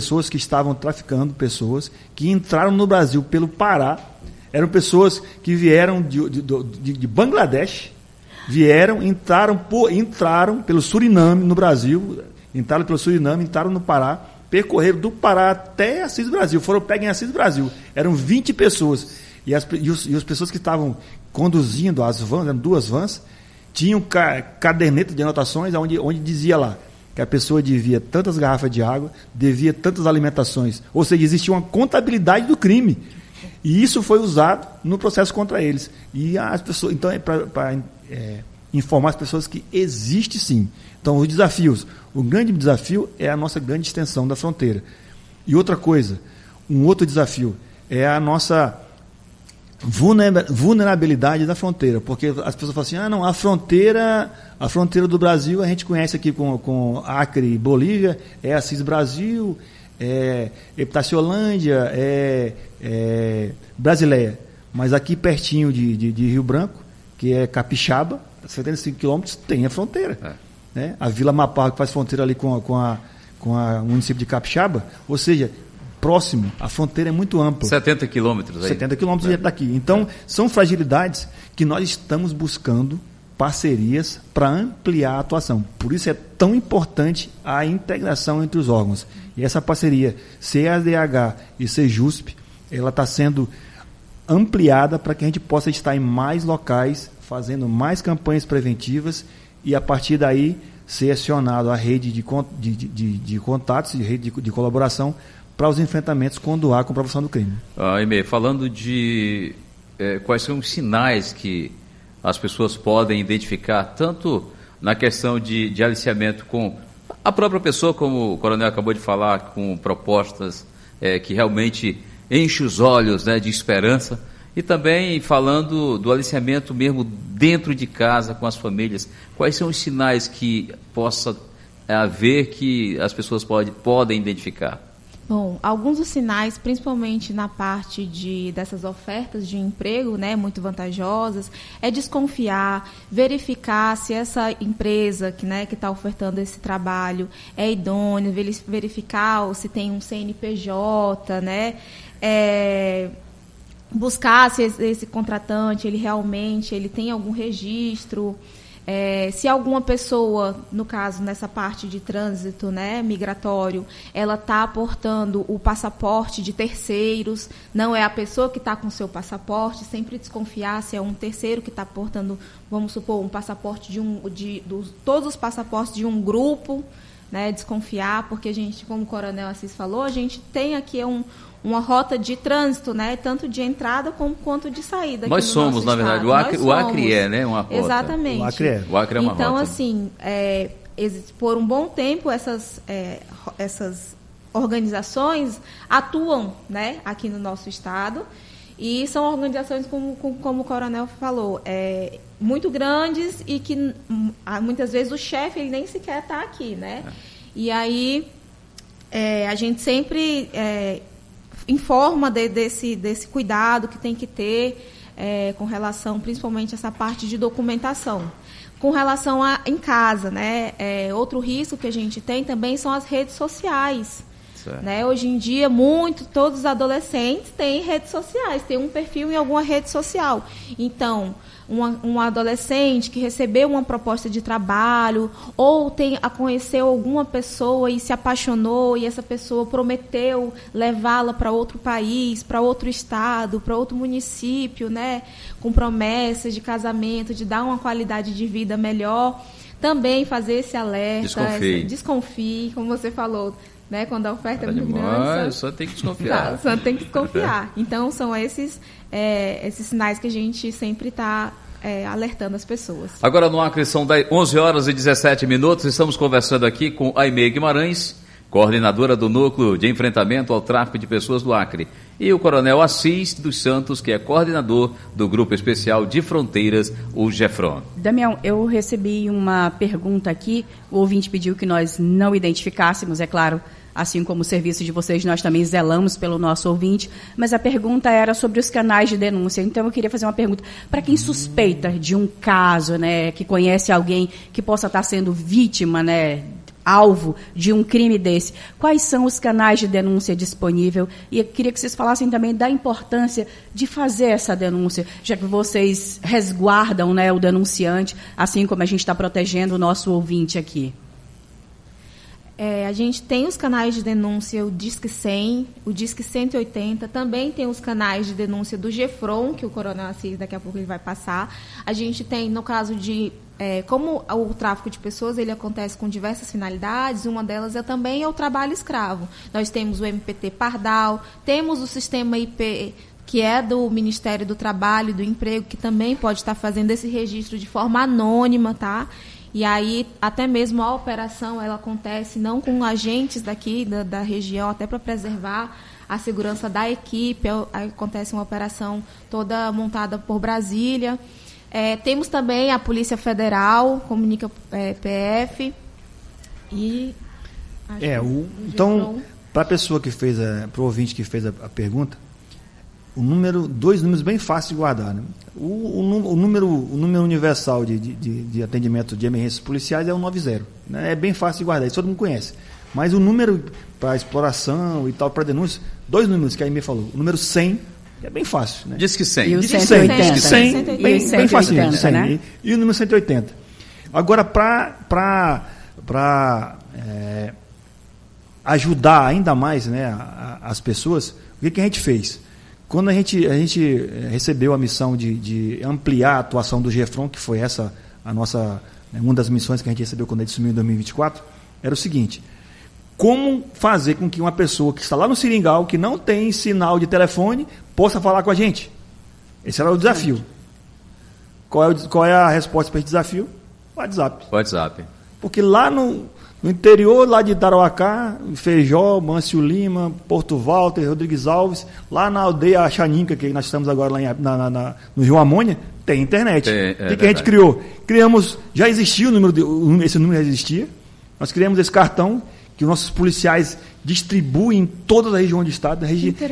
pessoas que estavam traficando pessoas, que entraram no Brasil pelo Pará, eram pessoas que vieram de Bangladesh, entraram pelo Suriname no Brasil, entraram no Pará, percorreram do Pará até Assis Brasil, foram pegos em Assis Brasil, eram 20 pessoas, e as pessoas que estavam conduzindo as vans, eram 2 vans, tinham caderneta de anotações onde dizia lá que a pessoa devia tantas garrafas de água, devia tantas alimentações. Ou seja, existia uma contabilidade do crime. E isso foi usado no processo contra eles. E as pessoas, então, para informar as pessoas que existe sim. Então, os desafios. O grande desafio é a nossa grande extensão da fronteira. E outra coisa, um outro desafio é a nossa vulnerabilidade da fronteira, porque as pessoas falam assim, a fronteira do Brasil a gente conhece aqui com Acre e Bolívia, é Assis Brasil, é Epitaciolândia, é Brasileia, mas aqui pertinho de Rio Branco, que é Capixaba, 75 quilômetros, tem a fronteira. Né? A Vila Mapá, que faz fronteira ali com o município de Capixaba, ou seja, próximo, a fronteira é muito ampla. 70 quilômetros aí. 70 quilômetros daqui. Então, são fragilidades que nós estamos buscando parcerias para ampliar a atuação. Por isso é tão importante a integração entre os órgãos. E essa parceria, CADH e CEJUSP, ela está sendo ampliada para que a gente possa estar em mais locais, fazendo mais campanhas preventivas e, a partir daí, ser acionado a rede de contatos, de rede de colaboração, para os enfrentamentos com a comprovação do crime. Aimee, falando de quais são os sinais que as pessoas podem identificar, tanto na questão de aliciamento com a própria pessoa, como o coronel acabou de falar, com propostas que realmente enchem os olhos, né, de esperança, e também falando do aliciamento mesmo dentro de casa, com as famílias. Quais são os sinais que possa haver que as pessoas podem identificar? Bom, alguns dos sinais, principalmente na parte dessas ofertas de emprego, né, muito vantajosas, é desconfiar, verificar se essa empresa que está ofertando esse trabalho é idônea, verificar se tem um CNPJ, né, buscar se esse contratante ele realmente tem algum registro. Se alguma pessoa, no caso, nessa parte de trânsito, né, migratório, ela está aportando o passaporte de terceiros, não é a pessoa que está com o seu passaporte, sempre desconfiar se é um terceiro que está aportando, vamos supor, um passaporte todos os passaportes de um grupo, né, desconfiar, porque a gente, como o Coronel Assis falou, a gente tem aqui uma rota de trânsito, né, tanto de entrada quanto de saída. Nós somos, na verdade, o Acre é, né, uma rota. Exatamente. O Acre é uma então, rota. Assim, por um bom tempo, essas organizações atuam, né, aqui no nosso estado, e são organizações, como o Coronel falou, muito grandes e que muitas vezes o chefe ele nem sequer está aqui, né? E aí a gente sempre informa desse cuidado que tem que ter com relação, principalmente, a essa parte de documentação. Com relação em casa, né? Outro risco que a gente tem também são as redes sociais. Né? Hoje em dia, todos os adolescentes têm redes sociais, têm um perfil em alguma rede social. Então, um adolescente que recebeu uma proposta de trabalho ou conheceu alguma pessoa e se apaixonou e essa pessoa prometeu levá-la para outro país, para outro estado, para outro município, né? Com promessas de casamento, de dar uma qualidade de vida melhor, também fazer esse alerta. Desconfie, como você falou. Né, quando a oferta é muito grande, só tem que desconfiar. Só tem que desconfiar. Então, são esses sinais que a gente sempre está alertando as pessoas. Agora, no Acre, são 11 horas e 17 minutos. Estamos conversando aqui com Aimee Guimarães, coordenadora do Núcleo de Enfrentamento ao Tráfico de Pessoas do Acre, e o Coronel Assis dos Santos, que é coordenador do Grupo Especial de Fronteiras, o GEFRON. Damião, eu recebi uma pergunta aqui, o ouvinte pediu que nós não identificássemos, é claro. Assim como o serviço de vocês, nós também zelamos pelo nosso ouvinte, mas a pergunta era sobre os canais de denúncia. Então, eu queria fazer uma pergunta para quem suspeita de um caso, né, que conhece alguém que possa estar sendo vítima, né, alvo de um crime desse, quais são os canais de denúncia disponíveis? E eu queria que vocês falassem também da importância de fazer essa denúncia, já que vocês resguardam, né, o denunciante, assim como a gente está protegendo o nosso ouvinte aqui. A gente tem os canais de denúncia, o Disque 100, o Disque 180, também tem os canais de denúncia do GEFRON, que o Coronel Assis daqui a pouco ele vai passar. A gente tem, no caso de, como o tráfico de pessoas, ele acontece com diversas finalidades, uma delas também é o trabalho escravo. Nós temos o MPT Pardal, temos o sistema IP, que é do Ministério do Trabalho e do Emprego, que também pode estar fazendo esse registro de forma anônima, tá? E aí, até mesmo a operação, ela acontece não com agentes daqui da região, até para preservar a segurança da equipe. Acontece uma operação toda montada por Brasília. Temos também a Polícia Federal, Comunica PF. E então, para a pessoa que fez, para o ouvinte que fez a pergunta, dois números bem fáceis de guardar, né? O número universal de atendimento de emergências policiais é o 90, né? É bem fácil de guardar, isso todo mundo conhece. Mas o número para exploração e tal, para denúncia, 2 números que a Aimee falou. O número 100 é bem fácil, né? Diz que 100. E o 180. Diz que 100, bem fácil, né? E o número 180. Agora, para ajudar ainda mais, né, as pessoas, o que a gente fez? Quando a gente recebeu a missão de ampliar a atuação do GEFRON, que foi essa uma das missões que a gente recebeu quando a gente assumiu em 2024, era o seguinte: como fazer com que uma pessoa que está lá no Seringal, que não tem sinal de possa falar com a gente? Esse era o desafio. Qual é a resposta para esse desafio? WhatsApp. Porque lá no interior, lá de Tarauacá, Feijó, Mâncio Lima, Porto Walter, Rodrigues Alves, lá na aldeia Xaninca, que nós estamos agora lá no Rio Amônia, tem internet. O que a gente criou? Já existia esse número já existia. Nós criamos esse cartão que os nossos policiais distribuem em toda a região do estado.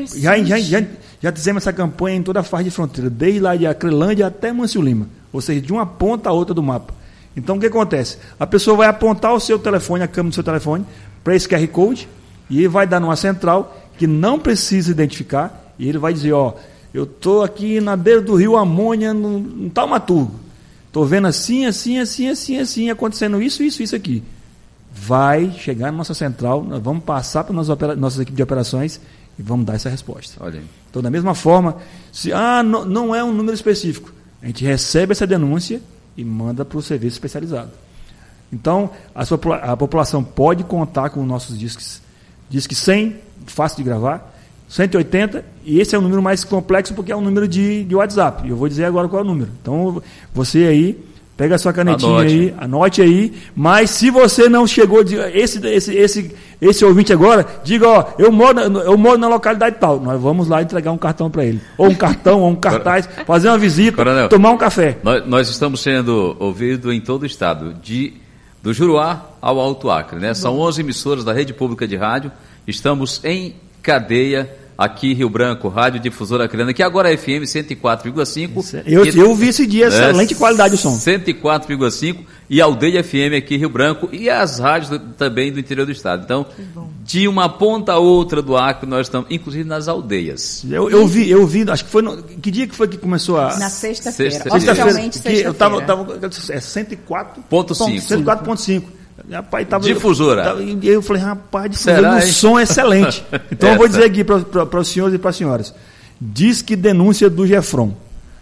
Já fizemos essa campanha em toda a faixa de fronteira, desde lá de Acrelândia até Mâncio Lima, ou seja, de uma ponta a outra do mapa. Então, o que acontece? A pessoa vai apontar o seu telefone, a câmera do seu telefone, para esse QR Code, e ele vai dar numa central que não precisa identificar, e ele vai dizer, eu estou aqui na beira do rio Amônia, no Taumaturgo. Estou vendo assim, acontecendo isso aqui. Vai chegar na nossa central, nós vamos passar para a nossa equipe de operações e vamos dar essa resposta. Olha aí. Então, da mesma forma, se não é um número específico, a gente recebe essa denúncia e manda para o serviço especializado. Então, a população pode contar com os nossos disques. Disque 100, fácil de gravar, 180, e esse é o número mais complexo porque é um número de WhatsApp. Eu vou dizer agora qual é o número. Então, você aí, pega a sua canetinha anote aí, mas se você não chegou, esse ouvinte agora, diga, eu moro na localidade tal, nós vamos lá entregar um cartão para ele, ou um cartão, ou um cartaz, fazer uma visita, Coronel, tomar um café. Nós estamos sendo ouvidos em todo o estado, do Juruá ao Alto Acre, né? São 11 emissoras da Rede Pública de Rádio, estamos em cadeia, aqui Rio Branco, Rádio Difusora Acreana, que agora é FM 104,5. Eu vi esse dia, excelente qualidade do som. 104,5 e Aldeia FM aqui Rio Branco e as rádios também do interior do estado. Então, de uma ponta a outra do Acre, nós estamos, inclusive nas aldeias. Eu vi, acho que foi que dia que foi que começou a... Na sexta-feira. Oficialmente sexta-feira. Eu tava 104.5. 104.5. Rapaz, difusora. E eu falei, rapaz, difusora, um som excelente. Então eu vou dizer aqui para os senhores e para as senhoras. Disque denúncia do GEFRON.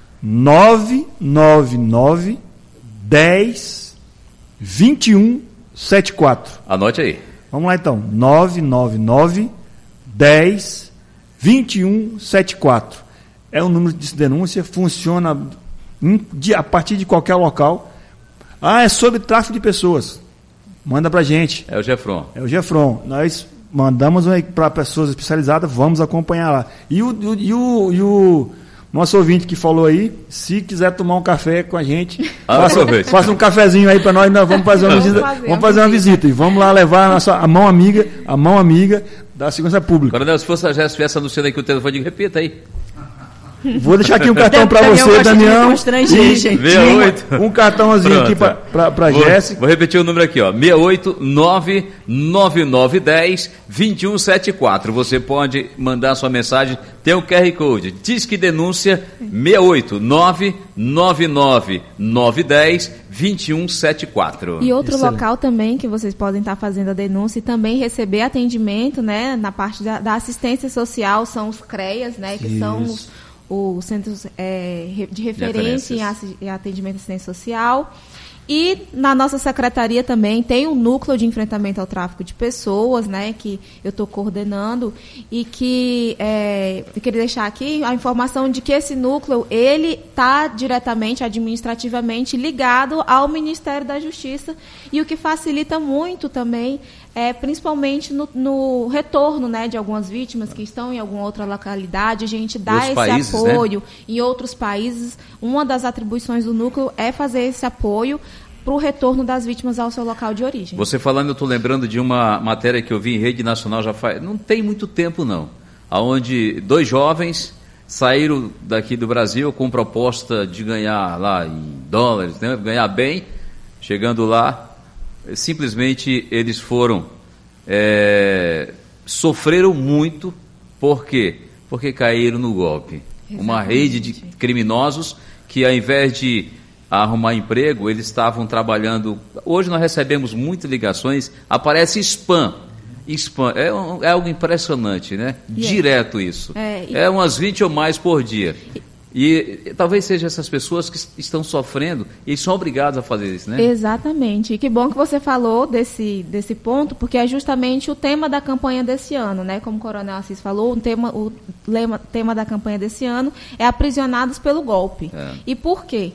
999 10 21 74. Anote aí. Vamos lá então. 999 10 21 74. É o número de denúncia, funciona a partir de qualquer local. É sobre tráfico de pessoas. Manda pra gente. É o GEFRON. Nós mandamos para pessoas especializadas, vamos acompanhar lá. E o nosso ouvinte que falou aí, se quiser tomar um café com a gente, faça um cafezinho aí para nós vamos fazer uma visita. E vamos lá levar a mão amiga da segurança pública. Coronel, se fosse a Jéssica estivesse anunciando aqui o telefone, repita aí. Vou deixar aqui um cartão para você, Damião. E 68. Um cartãozinho aqui para Jéssica. Vou repetir o número aqui, ó. 68999102174. Você pode mandar sua mensagem, tem o QR Code. Disque denúncia 68999102174. E outro local também que vocês podem estar fazendo a denúncia e também receber atendimento, né, na parte da assistência social, são os CREAS, né, que são os centros de referência em atendimento à assistência social. E na nossa secretaria também tem um núcleo de enfrentamento ao tráfico de pessoas, né, que eu estou coordenando, e que eu queria deixar aqui a informação de que esse núcleo ele está diretamente, administrativamente ligado ao Ministério da Justiça, e o que facilita muito também principalmente no retorno, né, de algumas vítimas que estão em alguma outra localidade, a gente dá esse apoio, né? Em outros países. Uma das atribuições do núcleo é fazer esse apoio para o retorno das vítimas ao seu local de origem. Você falando, eu estou lembrando de uma matéria que eu vi em rede nacional, não tem muito tempo não, onde 2 jovens saíram daqui do Brasil com proposta de ganhar lá em dólares, né, ganhar bem, chegando lá, simplesmente eles sofreram muito. Por quê? Porque caíram no golpe. Exatamente. Uma rede de criminosos que, ao invés de arrumar emprego, eles estavam trabalhando. Hoje nós recebemos muitas ligações, aparece spam. É algo impressionante, né? Direto isso. Umas 20 ou mais por dia. E talvez sejam essas pessoas que estão sofrendo e são obrigadas a fazer isso, né? Exatamente. E que bom que você falou desse ponto, porque é justamente o tema da campanha desse ano, né? Como o Coronel Assis falou, o tema da campanha desse ano é aprisionados pelo golpe. E por quê?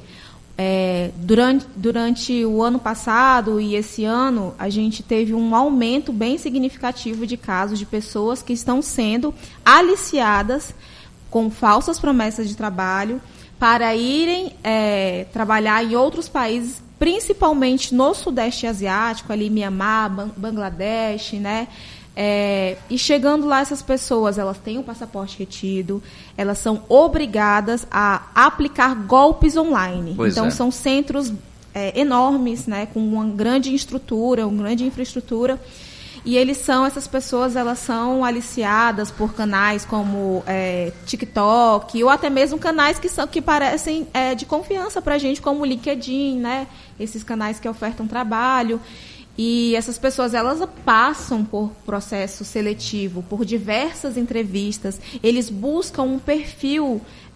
Durante o ano passado e esse ano, a gente teve um aumento bem significativo de casos de pessoas que estão sendo aliciadas com falsas promessas de trabalho para irem trabalhar em outros países, principalmente no Sudeste Asiático, ali Mianmar, Bangladesh, né? E chegando lá, essas pessoas, elas têm o passaporte retido, elas são obrigadas a aplicar golpes online. Então, são centros enormes, né, com uma grande estrutura, uma grande infraestrutura. E essas pessoas, elas são aliciadas por canais como TikTok, ou até mesmo canais que parecem de confiança para a gente, como o LinkedIn, né? Esses canais que ofertam trabalho. E essas pessoas, elas passam por processo seletivo, por diversas entrevistas. Eles buscam um perfil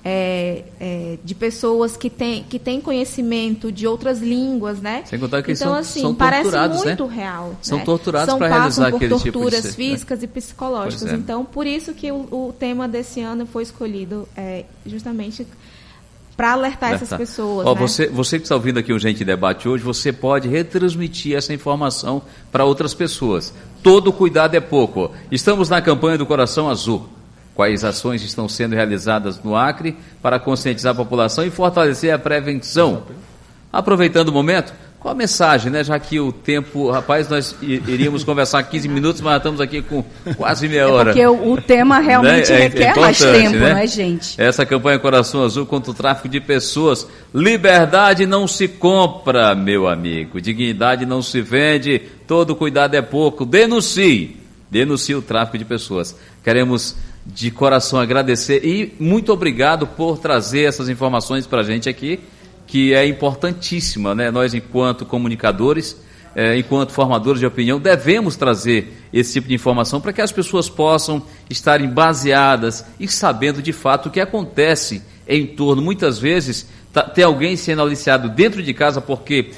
de pessoas que têm conhecimento de outras línguas, né? Sem contar que então, são parece torturados, muito né? real. São torturados para realizar aquele tipo de torturas físicas e psicológicas. É. Então, por isso que o tema desse ano foi escolhido justamente para alertar essas pessoas. Né? Você que está ouvindo aqui o Gente Debate hoje, você pode retransmitir essa informação para outras pessoas. Todo cuidado é pouco. Estamos na campanha do Coração Azul. Quais ações estão sendo realizadas no Acre para conscientizar a população e fortalecer a prevenção? Aproveitando o momento, qual a mensagem, né? Já que o tempo, rapaz, nós iríamos conversar 15 minutos, mas estamos aqui com quase meia hora. Porque o tema realmente requer mais tempo, né, gente? Essa campanha Coração Azul contra o tráfico de pessoas. Liberdade não se compra, meu amigo. Dignidade não se vende. Todo cuidado é pouco. Denuncie o tráfico de pessoas. Queremos de coração agradecer e muito obrigado por trazer essas informações para a gente aqui, que é importantíssima, né? Nós, enquanto comunicadores, enquanto formadores de opinião, devemos trazer esse tipo de informação para que as pessoas possam estarem baseadas e sabendo de fato o que acontece em torno. Muitas vezes tem alguém sendo aliciado dentro de casa porque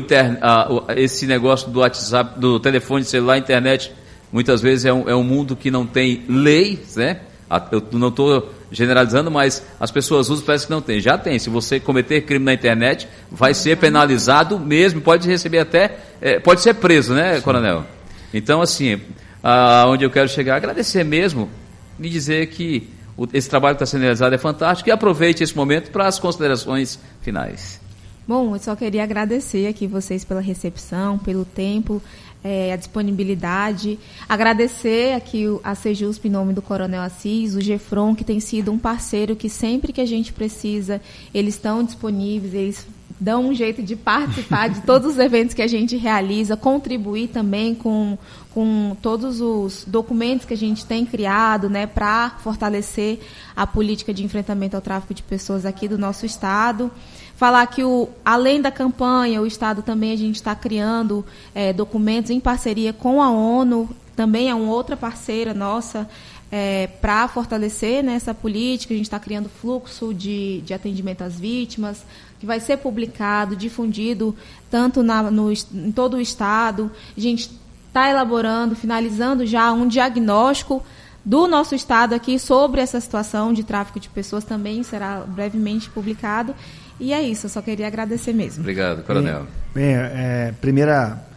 esse negócio do WhatsApp, do telefone celular, internet, muitas vezes é um mundo que não tem lei, né? Eu não estou generalizando, mas as pessoas usam, parece que não tem. Já tem. Se você cometer crime na internet, vai ser penalizado mesmo, pode receber até, pode ser preso, né, Coronel? Então, assim, onde eu quero chegar, agradecer mesmo e dizer que esse trabalho que está sendo realizado é fantástico e aproveite esse momento para as considerações finais. Bom, eu só queria agradecer aqui vocês pela recepção, pelo tempo. a disponibilidade. Agradecer aqui a Sejusp em nome do Coronel Assis, o Gefron, que tem sido um parceiro que sempre que a gente precisa, eles estão disponíveis, eles dão um jeito de participar de todos os eventos que a gente realiza, contribuir também com todos os documentos que a gente tem criado, né, para fortalecer a política de enfrentamento ao tráfico de pessoas aqui do nosso estado. Falar que, além da campanha, o Estado também a gente está criando documentos em parceria com a ONU, também é uma outra parceira nossa, para fortalecer, né, essa política. A gente está criando fluxo de atendimento às vítimas, que vai ser publicado, difundido, tanto em todo o Estado. A gente está elaborando, finalizando já um diagnóstico do nosso Estado aqui sobre essa situação de tráfico de pessoas, também será brevemente publicado. E é isso, eu só queria agradecer mesmo. Obrigado, Coronel. Primeiro,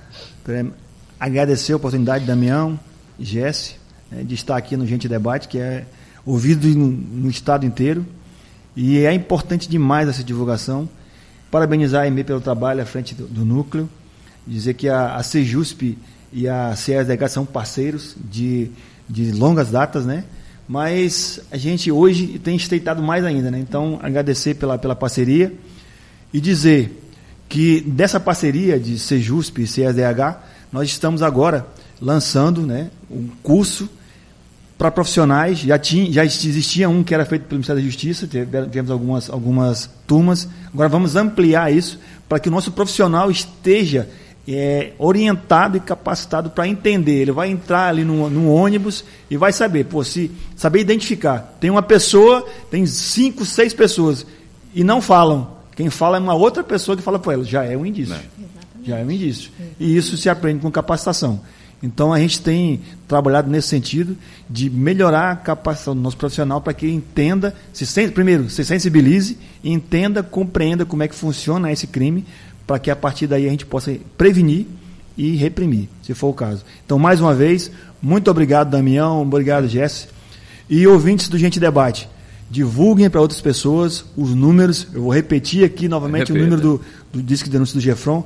agradecer a oportunidade, Damião e Jesse, de estar aqui no Gente Debate, que é ouvido no estado inteiro. E é importante demais essa divulgação. Parabenizar a EME pelo trabalho à frente do núcleo. Dizer que a Sejusp e a CESDH são parceiros de longas datas, né? Mas a gente hoje tem estreitado mais ainda, né? Então, agradecer pela parceria e dizer que dessa parceria de Sejusp e CESDH, nós estamos agora lançando, né, um curso para profissionais. Já existia um que era feito pelo Ministério da Justiça, tivemos algumas turmas. Agora vamos ampliar isso para que o nosso profissional esteja orientado e capacitado para entender. Ele vai entrar ali no ônibus e vai saber, saber identificar. Tem uma pessoa, tem 5, 6 pessoas e não falam. Quem fala é uma outra pessoa que fala para ela. Já é um indício. Já é um indício. E isso se aprende com capacitação. Então a gente tem trabalhado nesse sentido de melhorar a capacitação do nosso profissional para que ele entenda, primeiro, se sensibilize, entenda, compreenda como é que funciona esse crime, para que a partir daí a gente possa prevenir e reprimir, se for o caso. Então, mais uma vez, muito obrigado, Damião, obrigado, Jesse. E ouvintes do Gente Debate, divulguem para outras pessoas os números. Eu vou repetir aqui novamente o número do Disque de Denúncia do Gefron,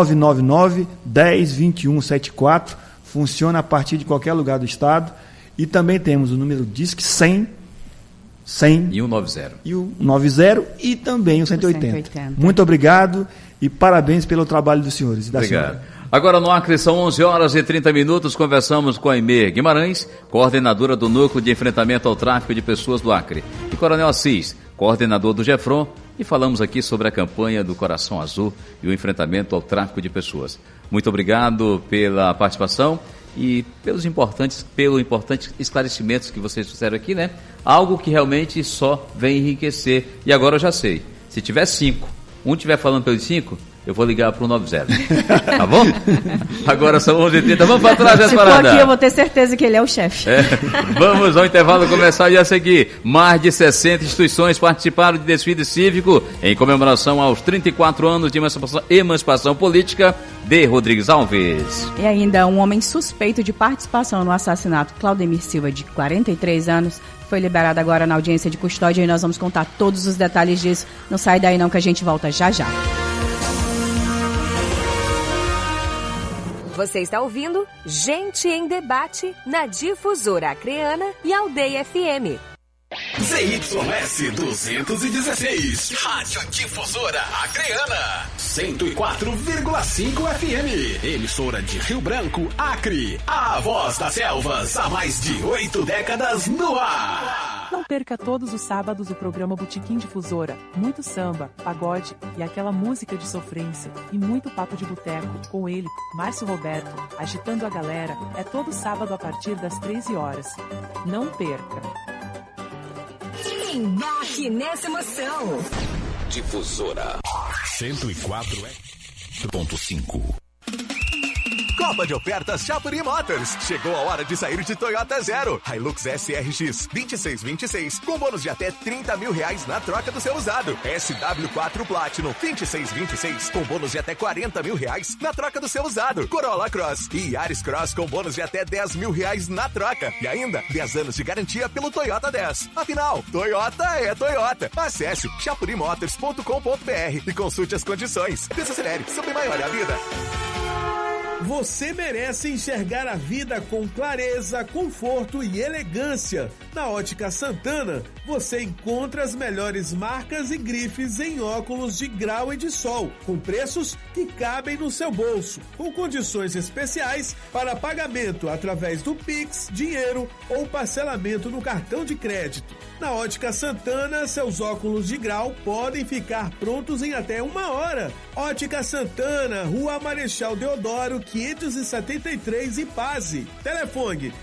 999-10-2174. Funciona a partir de qualquer lugar do estado. E também temos o número Disque 100 e o 90. E o 90 e também o 180. Muito obrigado e parabéns pelo trabalho dos senhores. Obrigado. Agora no Acre são 11h30, conversamos com a Aimee Guimarães, coordenadora do Núcleo de Enfrentamento ao Tráfico de Pessoas do Acre, e Coronel Assis, coordenador do Gefron, e falamos aqui sobre a campanha do Coração Azul e o enfrentamento ao tráfico de pessoas. Muito obrigado pela participação e pelos importantes esclarecimentos que vocês fizeram aqui, né? Algo que realmente só vem enriquecer. E agora eu já sei, se tiver 5, um estiver falando pelos 5, eu vou ligar para o 90. Tá bom? Agora são 11h30. Vamos para trás dessa parada. Se for aqui, eu vou ter certeza que ele é o chefe. Vamos ao intervalo começar e a seguir. Mais de 60 instituições participaram de desfile cívico em comemoração aos 34 anos de emancipação política de Rodrigues Alves. E ainda um homem suspeito de participação no assassinato, Claudemir Silva, de 43 anos, foi liberado agora na audiência de custódia e nós vamos contar todos os detalhes disso. Não sai daí não que a gente volta já já. Você está ouvindo Gente em Debate na Difusora Acreana e Aldeia FM. ZYS 216, Rádio Difusora Acreana, 104,5 FM, emissora de Rio Branco, Acre, a voz das selvas, há mais de 8 décadas no ar. Não perca todos os sábados o programa Botequim Difusora, muito samba, pagode e aquela música de sofrência e muito papo de boteco com ele, Márcio Roberto, agitando a galera, é todo sábado a partir das 13 horas. Não perca! Embarque nessa emoção. Difusora 104,5. Copa de ofertas Chapuri Motors. Chegou a hora de sair de Toyota Zero. Hilux SRX 2626 com bônus de até R$30 mil na troca do seu usado. SW4 Platinum 2626 com bônus de até R$40 mil na troca do seu usado. Corolla Cross e Yaris Cross com bônus de até R$10 mil na troca. E ainda 10 anos de garantia pelo Toyota 10. Afinal, Toyota é Toyota. Acesse chapurimotors.com.br e consulte as condições. Desacelere, sobre maior a vida. Você merece enxergar a vida com clareza, conforto e elegância. Na Ótica Santana, você encontra as melhores marcas e grifes em óculos de grau e de sol, com preços que cabem no seu bolso, com condições especiais para pagamento através do Pix, dinheiro ou parcelamento no cartão de crédito. Na Ótica Santana, seus óculos de grau podem ficar prontos em até 1 hora. Ótica Santana, Rua Marechal Deodoro, 573, Ipase. Telefone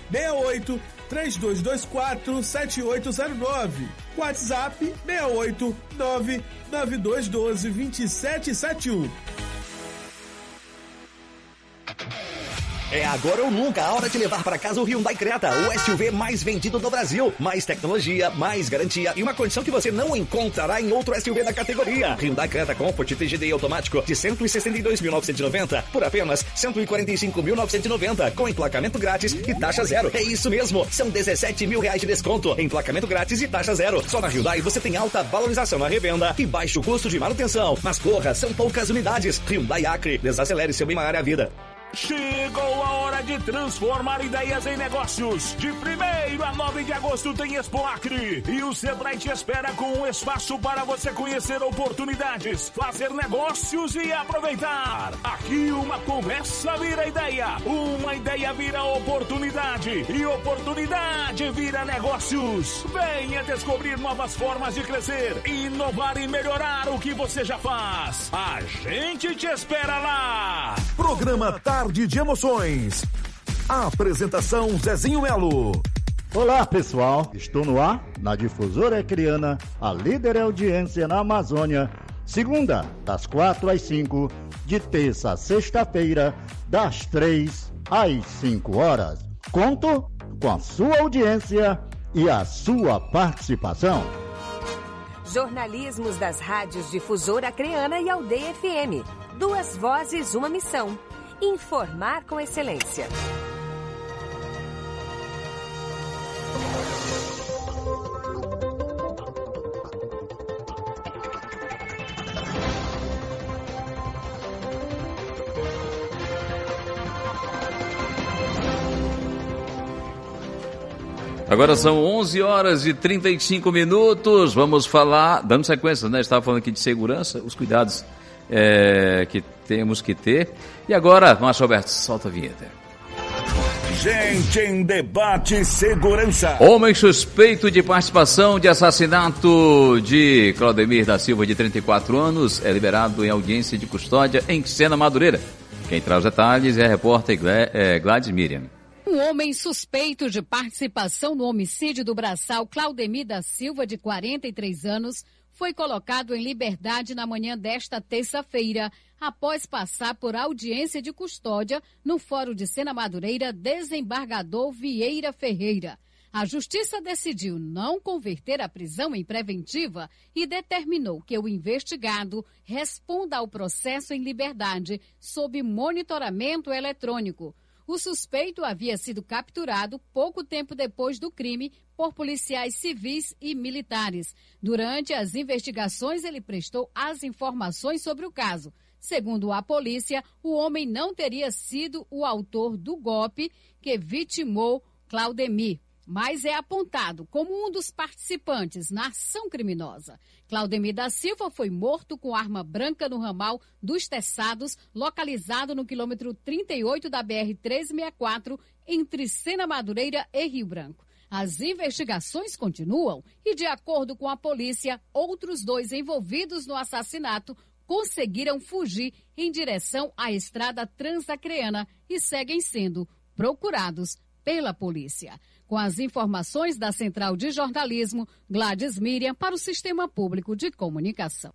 68-3224-7809. WhatsApp 689-9212-2771. É agora ou nunca a hora de levar para casa o Hyundai Creta, o SUV mais vendido do Brasil. Mais tecnologia, mais garantia e uma condição que você não encontrará em outro SUV da categoria. Hyundai Creta Comfort TGDI automático de 162.990 por apenas 145.990 com emplacamento grátis e taxa zero. É isso mesmo, são 17 mil reais de desconto, emplacamento grátis e taxa zero. Só na Hyundai você tem alta valorização na revenda e baixo custo de manutenção. Mas corra, são poucas unidades. Hyundai Acre, desacelere seu bem-maior vida. Chegou a hora de transformar ideias em negócios. De 1º a 9 de agosto tem Expo Acre. E o Sebrae te espera com um espaço para você conhecer oportunidades, fazer negócios e aproveitar. Aqui uma conversa vira ideia, uma ideia vira oportunidade e oportunidade vira negócios. Venha descobrir novas formas de crescer, inovar e melhorar o que você já faz. A gente te espera lá. Programa Tarde de Emoções. A apresentação Zezinho Melo. Olá pessoal, estou no ar na Difusora Acreana, a líder em audiência na Amazônia, segunda das 4 às 5, de terça a sexta-feira, das 3 às 5 horas. Conto com a sua audiência e a sua participação. Jornalismos das rádios Difusora Acreana e Aldeia FM. 2 vozes, uma missão. Informar com excelência. Agora são 11 horas e 35 minutos. Vamos falar, dando sequência, né? Estava falando aqui de segurança, os cuidados que temos que ter. E agora, Márcio Alberto, solta a vinheta. Gente em Debate Segurança. Homem suspeito de participação de assassinato de Claudemir da Silva, de 34 anos, é liberado em audiência de custódia em Sena Madureira. Quem traz os detalhes é a repórter Gladys Miriam. Um homem suspeito de participação no homicídio do braçal Claudemir da Silva, de 43 anos, foi colocado em liberdade na manhã desta terça-feira, após passar por audiência de custódia no Fórum de Sena Madureira, desembargador Vieira Ferreira. A Justiça decidiu não converter a prisão em preventiva e determinou que o investigado responda ao processo em liberdade sob monitoramento eletrônico. O suspeito havia sido capturado pouco tempo depois do crime por policiais civis e militares. Durante as investigações, ele prestou as informações sobre o caso. Segundo a polícia, o homem não teria sido o autor do golpe que vitimou Claudemir, mas é apontado como um dos participantes na ação criminosa. Claudemir da Silva foi morto com arma branca no ramal dos Teçados, localizado no quilômetro 38 da BR-364, entre Sena Madureira e Rio Branco. As investigações continuam e, de acordo com a polícia, outros 2 envolvidos no assassinato conseguiram fugir em direção à estrada transacreana e seguem sendo procurados pela polícia. Com as informações da Central de Jornalismo, Gladys Miriam, para o Sistema Público de Comunicação.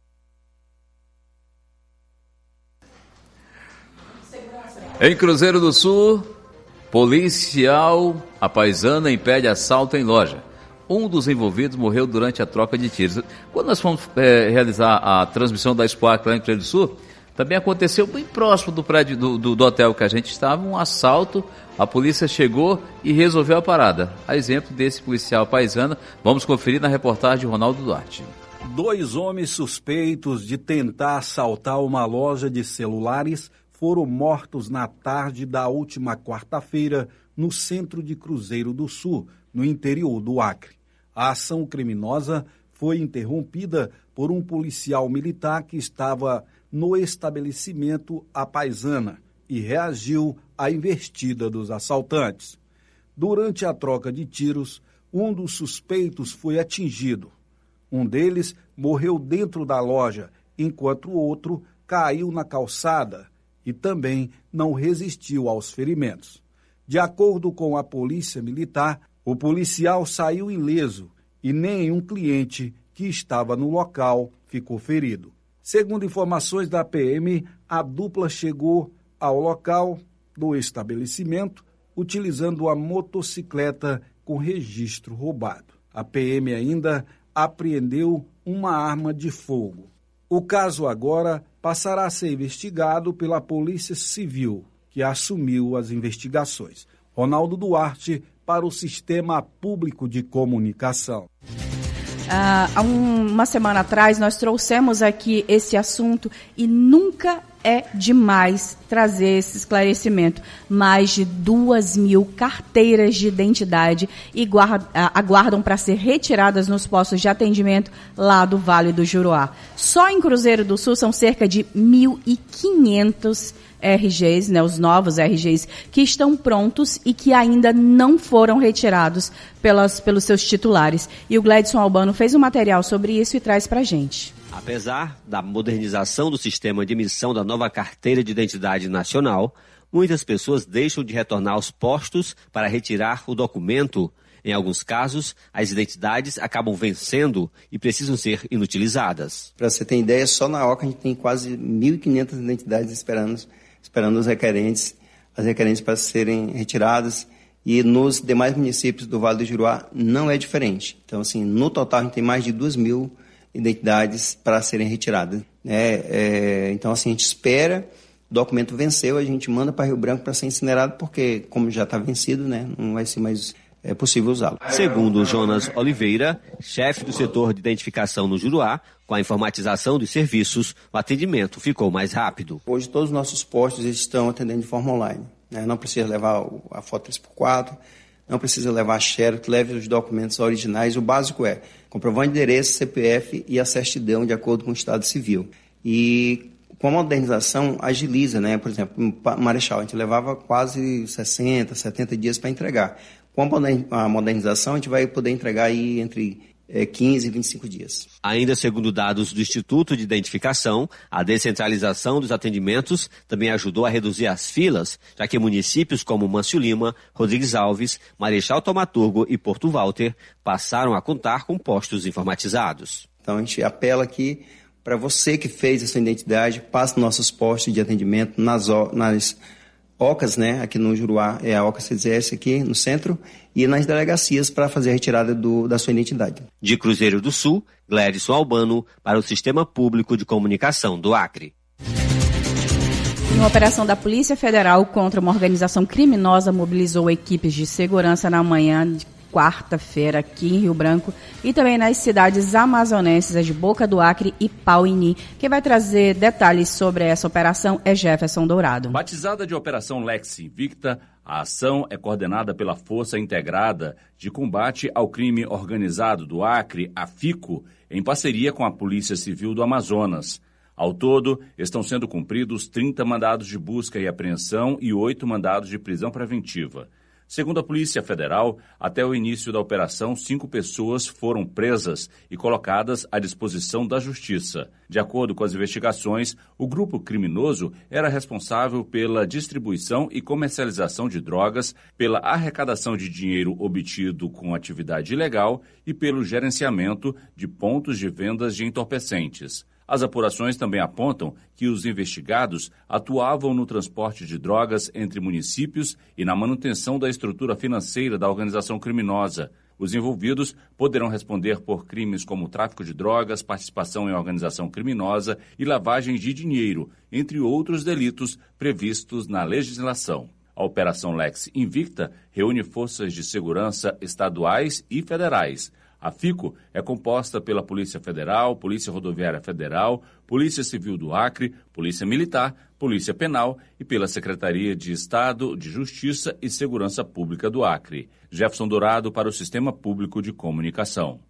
Em Cruzeiro do Sul, policial apaisana impede assalto em loja. Um dos envolvidos morreu durante a troca de tiros. Quando nós fomos realizar a transmissão da Expo Acre lá em Cruzeiro do Sul, também aconteceu bem próximo do prédio do hotel que a gente estava, um assalto. A polícia chegou e resolveu a parada. A exemplo desse policial paisano, vamos conferir na reportagem de Ronaldo Duarte. 2 homens suspeitos de tentar assaltar uma loja de celulares foram mortos na tarde da última quarta-feira no centro de Cruzeiro do Sul, no interior do Acre. A ação criminosa foi interrompida por um policial militar que estava no estabelecimento à paisana e reagiu à investida dos assaltantes. Durante a troca de tiros, um dos suspeitos foi atingido. Um deles morreu dentro da loja, enquanto o outro caiu na calçada e também não resistiu aos ferimentos. De acordo com a polícia militar, o policial saiu ileso e nenhum cliente que estava no local ficou ferido. Segundo informações da PM, a dupla chegou ao local do estabelecimento utilizando a motocicleta com registro roubado. A PM ainda apreendeu uma arma de fogo. O caso agora passará a ser investigado pela Polícia Civil, que assumiu as investigações. Ronaldo Duarte, para o Sistema Público de Comunicação. Há uma semana atrás nós trouxemos aqui esse assunto e nunca é demais trazer esse esclarecimento. Mais de 2.000 carteiras de identidade aguardam para ser retiradas nos postos de atendimento lá do Vale do Juruá. Só em Cruzeiro do Sul são cerca de 1.500 RGs, né, os novos RGs, que estão prontos e que ainda não foram retirados pelos seus titulares. E o Gledson Albano fez um material sobre isso e traz para a gente. Apesar da modernização do sistema de emissão da nova carteira de identidade nacional, muitas pessoas deixam de retornar aos postos para retirar o documento. Em alguns casos, as identidades acabam vencendo e precisam ser inutilizadas. Para você ter ideia, só na OCA a gente tem quase 1.500 identidades esperando as requerentes para serem retiradas, e nos demais municípios do Vale do Juruá não é diferente. Então, assim, no total a gente tem mais de 2.000 identidades para serem retiradas. Então, assim, a gente espera, o documento venceu, a gente manda para Rio Branco para ser incinerado, porque, como já está vencido, né, não vai ser mais possível usá-lo. Segundo Jonas Oliveira, chefe do setor de identificação no Juruá, com a informatização dos serviços, o atendimento ficou mais rápido. Hoje todos os nossos postos estão atendendo de forma online. Né? Não precisa levar a foto 3x4, não precisa levar a xerox, leve os documentos originais. O básico é comprovante de endereço, CPF e a certidão de acordo com o Estado Civil. E com a modernização agiliza, né? Por exemplo, no Marechal a gente levava quase 60, 70 dias para entregar. Com a modernização, a gente vai poder entregar aí entre 15 e 25 dias. Ainda segundo dados do Instituto de Identificação, a descentralização dos atendimentos também ajudou a reduzir as filas, já que municípios como Mâncio Lima, Rodrigues Alves, Marechal Thaumaturgo e Porto Walter passaram a contar com postos informatizados. Então a gente apela aqui para você que fez a sua identidade, passe nos nossos postos de atendimento, nas OCAs, né, aqui no Juruá, é a OCA CDS aqui no centro, e nas delegacias para fazer a retirada da sua identidade. De Cruzeiro do Sul, Gledson Albano, para o Sistema Público de Comunicação do Acre. Uma operação da Polícia Federal contra uma organização criminosa mobilizou equipes de segurança na manhã de quarta-feira aqui em Rio Branco e também nas cidades amazonenses de Boca do Acre e Pauini. Quem vai trazer detalhes sobre essa operação é Jefferson Dourado. Batizada de Operação Lex Invicta, a ação é coordenada pela Força Integrada de Combate ao Crime Organizado do Acre, a FICO, em parceria com a Polícia Civil do Amazonas. Ao todo, estão sendo cumpridos 30 mandados de busca e apreensão e 8 mandados de prisão preventiva. Segundo a Polícia Federal, até o início da operação, 5 pessoas foram presas e colocadas à disposição da Justiça. De acordo com as investigações, o grupo criminoso era responsável pela distribuição e comercialização de drogas, pela arrecadação de dinheiro obtido com atividade ilegal e pelo gerenciamento de pontos de vendas de entorpecentes. As apurações também apontam que os investigados atuavam no transporte de drogas entre municípios e na manutenção da estrutura financeira da organização criminosa. Os envolvidos poderão responder por crimes como tráfico de drogas, participação em organização criminosa e lavagem de dinheiro, entre outros delitos previstos na legislação. A Operação Lex Invicta reúne forças de segurança estaduais e federais. A FICO é composta pela Polícia Federal, Polícia Rodoviária Federal, Polícia Civil do Acre, Polícia Militar, Polícia Penal e pela Secretaria de Estado de Justiça e Segurança Pública do Acre. Jefferson Dourado para o Sistema Público de Comunicação.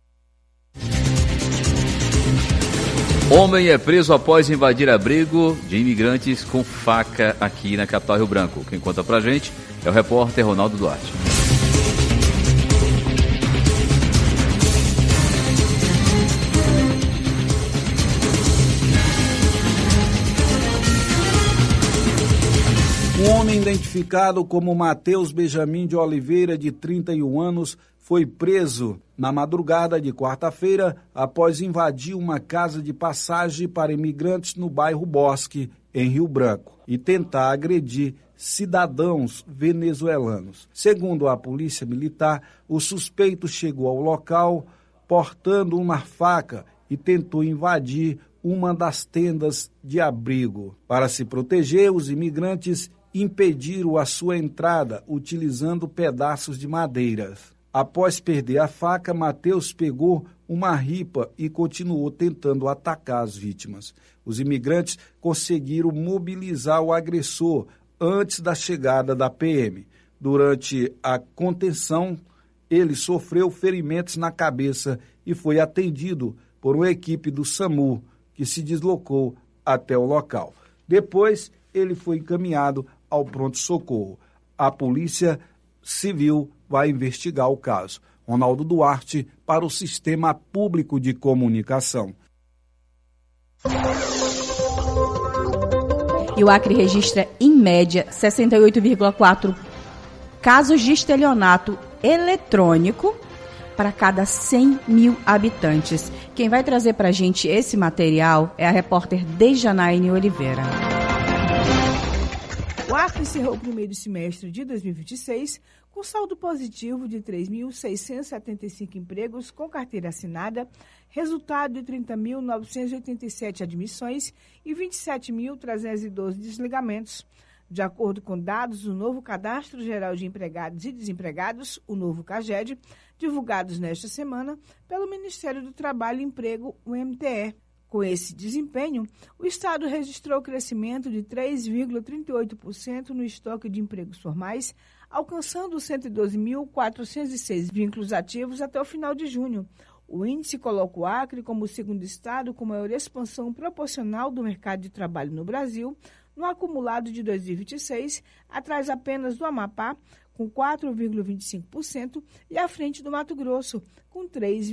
Homem é preso após invadir abrigo de imigrantes com faca aqui na capital Rio Branco. Quem conta pra gente é o repórter Ronaldo Duarte. Um homem identificado como Matheus Benjamin de Oliveira, de 31 anos, foi preso na madrugada de quarta-feira após invadir uma casa de passagem para imigrantes no bairro Bosque, em Rio Branco, e tentar agredir cidadãos venezuelanos. Segundo a polícia militar, o suspeito chegou ao local portando uma faca e tentou invadir uma das tendas de abrigo. Para se proteger, os imigrantes impediram a sua entrada utilizando pedaços de madeira. Após perder a faca, Matheus pegou uma ripa e continuou tentando atacar as vítimas. Os imigrantes conseguiram mobilizar o agressor antes da chegada da PM. Durante a contenção, ele sofreu ferimentos na cabeça e foi atendido por uma equipe do SAMU, que se deslocou até o local. Depois, ele foi encaminhado ao pronto-socorro. A Polícia Civil vai investigar o caso. Ronaldo Duarte para o Sistema Público de Comunicação. E o Acre registra, em média, 68,4 casos de estelionato eletrônico para cada 100 mil habitantes. Quem vai trazer para a gente esse material é a repórter Dejanaine Oliveira. O Acre encerrou o primeiro semestre de 2026 com saldo positivo de 3.675 empregos com carteira assinada, resultado de 30.987 admissões e 27.312 desligamentos. De acordo com dados do novo Cadastro Geral de Empregados e Desempregados, o novo CAGED, divulgados nesta semana pelo Ministério do Trabalho e Emprego, o MTE. Com esse desempenho, o Estado registrou crescimento de 3,38% no estoque de empregos formais, alcançando 112.406 vínculos ativos até o final de junho. O índice coloca o Acre como o segundo estado com maior expansão proporcional do mercado de trabalho no Brasil, no acumulado de 2026, atrás apenas do Amapá, com 4,25%, e à frente do Mato Grosso, com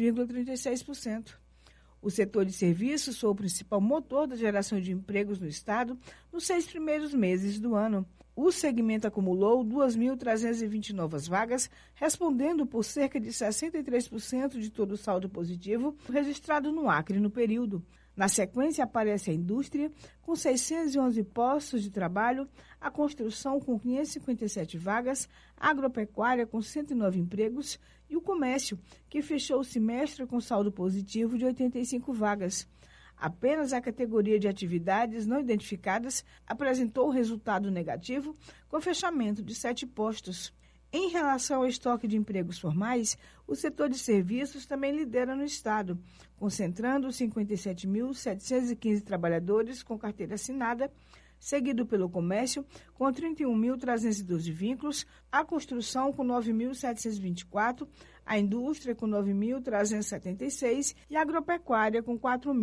3,36%. O setor de serviços foi o principal motor da geração de empregos no Estado nos 6 primeiros meses do ano. O segmento acumulou 2.320 novas vagas, respondendo por cerca de 63% de todo o saldo positivo registrado no Acre no período. Na sequência, aparece a indústria, com 611 postos de trabalho, a construção, com 557 vagas, a agropecuária, com 109 empregos, e o comércio, que fechou o semestre com saldo positivo de 85 vagas. Apenas a categoria de atividades não identificadas apresentou resultado negativo, com fechamento de 7 postos. Em relação ao estoque de empregos formais, o setor de serviços também lidera no Estado, concentrando 57.715 trabalhadores com carteira assinada, seguido pelo comércio, com 31.312 vínculos, a construção, com 9.724, a indústria, com 9.376 e a agropecuária, com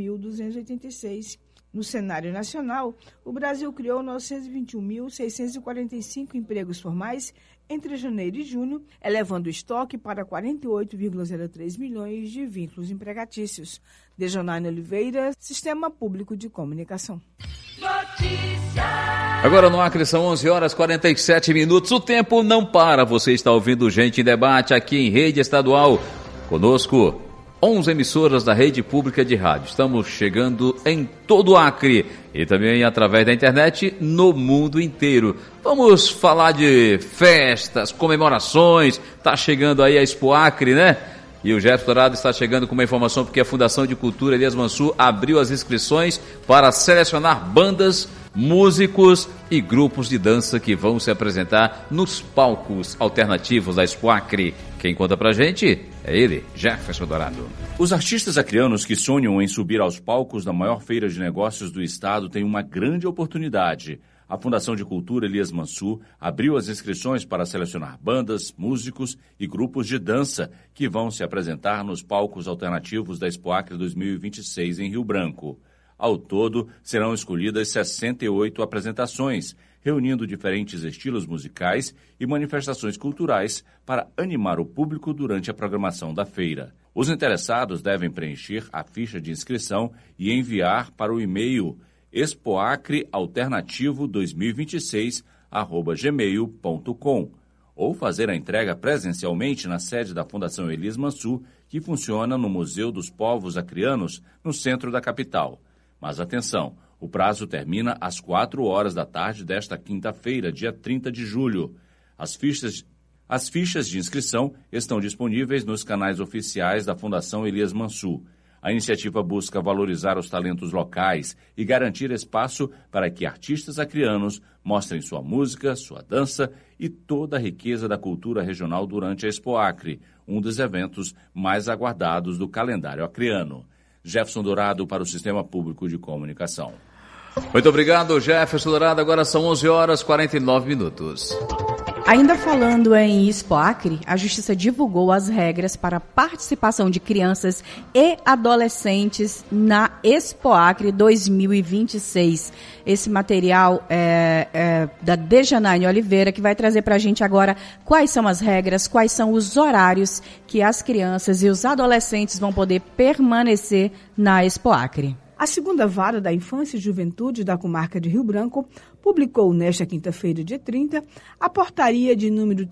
4.286. No cenário nacional, o Brasil criou 921.645 empregos formais entre janeiro e junho, elevando o estoque para 48,03 milhões de vínculos empregatícios. Dejanaine Oliveira, Sistema Público de Comunicação. Agora no Acre são 11h47. O tempo não para. Você está ouvindo Gente em Debate aqui em Rede Estadual. Conosco, 11 emissoras da Rede Pública de Rádio. Estamos chegando em todo o Acre e também através da internet no mundo inteiro. Vamos falar de festas, comemorações. Está chegando aí a Expo Acre, né? E o Jefferson Dourado está chegando com uma informação porque a Fundação de Cultura Elias Mansur abriu as inscrições para selecionar bandas músicos e grupos de dança que vão se apresentar nos palcos alternativos da Expo Acre. Quem conta pra gente é ele, Jefferson Dourado. Os artistas acreanos que sonham em subir aos palcos da maior feira de negócios do estado têm uma grande oportunidade. A Fundação de Cultura Elias Mansur abriu as inscrições para selecionar bandas, músicos e grupos de dança que vão se apresentar nos palcos alternativos da Expo Acre 2026 em Rio Branco. Ao todo, serão escolhidas 68 apresentações, reunindo diferentes estilos musicais e manifestações culturais para animar o público durante a programação da feira. Os interessados devem preencher a ficha de inscrição e enviar para o e-mail expoacrealternativo2026@gmail.com ou fazer a entrega presencialmente na sede da Fundação Elias Mansur, que funciona no Museu dos Povos Acreanos, no centro da capital. Mas atenção, o prazo termina às 16h desta quinta-feira, dia 30 de julho. As fichas de inscrição estão disponíveis nos canais oficiais da Fundação Elias Mansur. A iniciativa busca valorizar os talentos locais e garantir espaço para que artistas acreanos mostrem sua música, sua dança e toda a riqueza da cultura regional durante a Expo Acre, um dos eventos mais aguardados do calendário acreano. Jefferson Dourado para o Sistema Público de Comunicação. Muito obrigado, Jefferson Dourado. Agora são 11h49. Ainda falando em Expo Acre, a Justiça divulgou as regras para a participação de crianças e adolescentes na Expo Acre 2026. Esse material é da Dejanaine Oliveira, que vai trazer para a gente agora quais são as regras, quais são os horários que as crianças e os adolescentes vão poder permanecer na Expo Acre. A segunda vara da Infância e Juventude da comarca de Rio Branco publicou nesta quinta-feira, dia 30, a portaria de número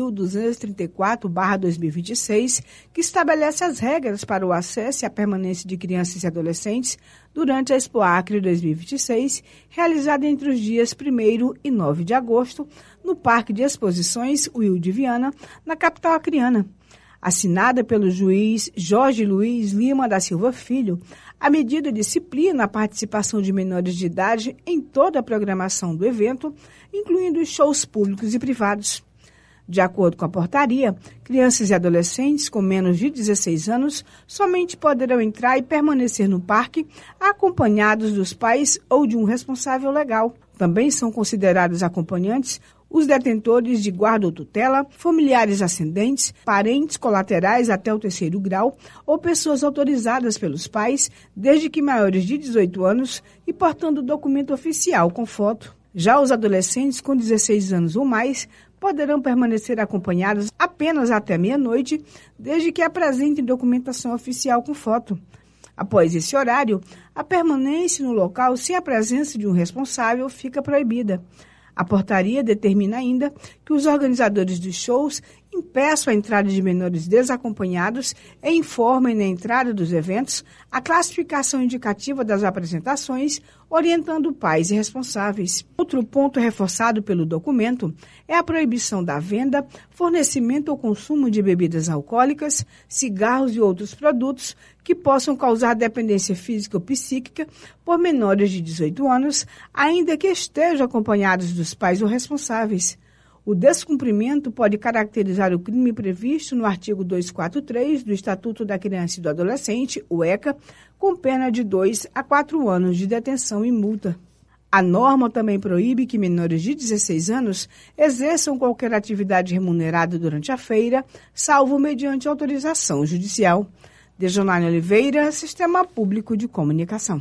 3.234/2026, que estabelece as regras para o acesso e a permanência de crianças e adolescentes durante a Expo Acre 2026, realizada entre os dias 1º e 9 de agosto, no Parque de Exposições Will de Viana, na capital acreana. Assinada pelo juiz Jorge Luiz Lima da Silva Filho, a medida disciplina a participação de menores de idade em toda a programação do evento, incluindo os shows públicos e privados. De acordo com a portaria, crianças e adolescentes com menos de 16 anos somente poderão entrar e permanecer no parque acompanhados dos pais ou de um responsável legal. Também são considerados acompanhantes os detentores de guarda ou tutela, familiares ascendentes, parentes colaterais até o 3º grau ou pessoas autorizadas pelos pais, desde que maiores de 18 anos e portando documento oficial com foto. Já os adolescentes com 16 anos ou mais poderão permanecer acompanhados apenas até meia-noite, desde que apresentem documentação oficial com foto. Após esse horário, a permanência no local sem a presença de um responsável fica proibida. A portaria determina ainda que os organizadores dos shows impeçam a entrada de menores desacompanhados e informem na entrada dos eventos a classificação indicativa das apresentações, orientando pais e responsáveis. Outro ponto reforçado pelo documento é a proibição da venda, fornecimento ou consumo de bebidas alcoólicas, cigarros e outros produtos que possam causar dependência física ou psíquica por menores de 18 anos, ainda que estejam acompanhados dos pais ou responsáveis. O descumprimento pode caracterizar o crime previsto no artigo 243 do Estatuto da Criança e do Adolescente, o ECA, com pena de 2 a 4 anos de detenção e multa. A norma também proíbe que menores de 16 anos exerçam qualquer atividade remunerada durante a feira, salvo mediante autorização judicial. Dejanaine Oliveira, Sistema Público de Comunicação.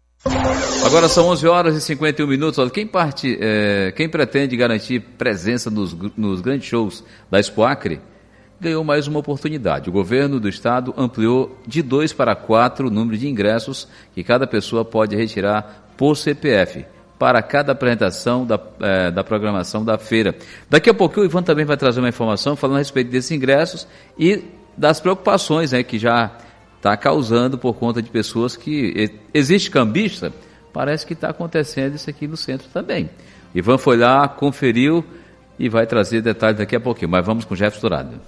Agora são 11h51. Olha, quem pretende garantir presença nos grandes shows da Expo Acre ganhou mais uma oportunidade. O governo do estado ampliou de 2 para 4 o número de ingressos que cada pessoa pode retirar por CPF para cada apresentação da programação da feira. Daqui a pouco o Ivan também vai trazer uma informação falando a respeito desses ingressos e das preocupações que já está causando por conta de pessoas que... Existe cambista? Parece que está acontecendo isso aqui no centro também. Ivan foi lá, conferiu e vai trazer detalhes daqui a pouquinho. Mas vamos com o Jefferson Dourado.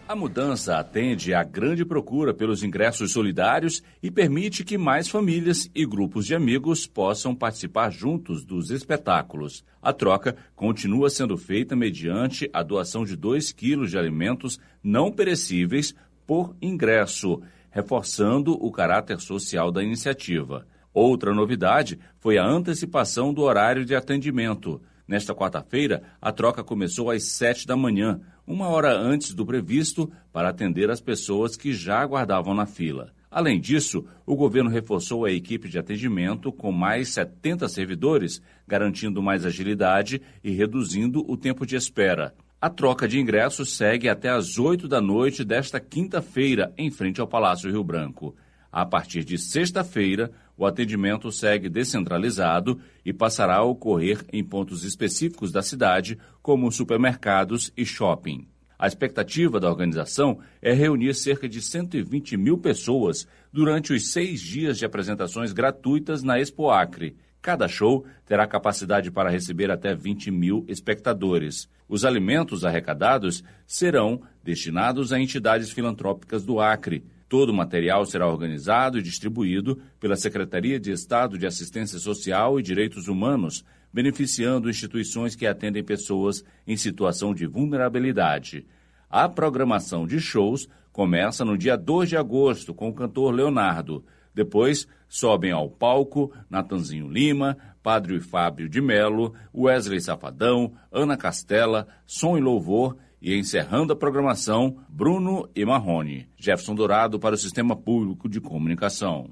A mudança atende à grande procura pelos ingressos solidários e permite que mais famílias e grupos de amigos possam participar juntos dos espetáculos. A troca continua sendo feita mediante a doação de 2 quilos de alimentos não perecíveis por ingresso, reforçando o caráter social da iniciativa. Outra novidade foi a antecipação do horário de atendimento. Nesta quarta-feira, a troca começou às 7 da manhã, 1 hora antes do previsto, para atender as pessoas que já aguardavam na fila. Além disso, o governo reforçou a equipe de atendimento com mais 70 servidores, garantindo mais agilidade e reduzindo o tempo de espera. A troca de ingressos segue até às 8 da noite desta quinta-feira, em frente ao Palácio Rio Branco. A partir de sexta-feira, o atendimento segue descentralizado e passará a ocorrer em pontos específicos da cidade, como supermercados e shopping. A expectativa da organização é reunir cerca de 120 mil pessoas durante os 6 dias de apresentações gratuitas na Expo Acre. Cada show terá capacidade para receber até 20 mil espectadores. Os alimentos arrecadados serão destinados a entidades filantrópicas do Acre. Todo o material será organizado e distribuído pela Secretaria de Estado de Assistência Social e Direitos Humanos, beneficiando instituições que atendem pessoas em situação de vulnerabilidade. A programação de shows começa no dia 2 de agosto com o cantor Leonardo. Depois, sobem ao palco Natanzinho Lima, Padre Fábio de Melo, Wesley Safadão, Ana Castela, Som e Louvor e, encerrando a programação, Bruno e Marrone. Jefferson Dourado para o Sistema Público de Comunicação.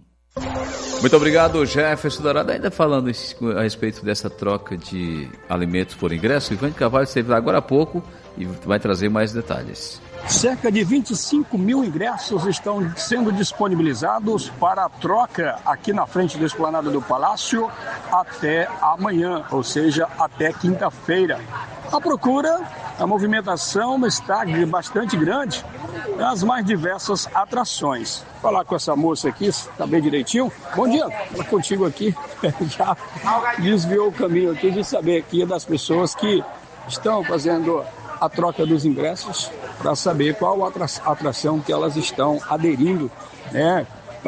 Muito obrigado, Jefferson Dourado. Ainda falando a respeito dessa troca de alimentos por ingresso, Ivane Carvalho esteve lá agora há pouco e vai trazer mais detalhes. Cerca de 25 mil ingressos estão sendo disponibilizados para a troca aqui na frente da esplanada do Palácio até amanhã, ou seja, até quinta-feira. A procura, a movimentação está bastante grande nas mais diversas atrações. Vou falar com essa moça aqui, está bem direitinho. Bom dia, fala contigo aqui. Já desviou o caminho aqui de saber aqui das pessoas que estão fazendo a troca dos ingressos para saber qual a atração que elas estão aderindo, né?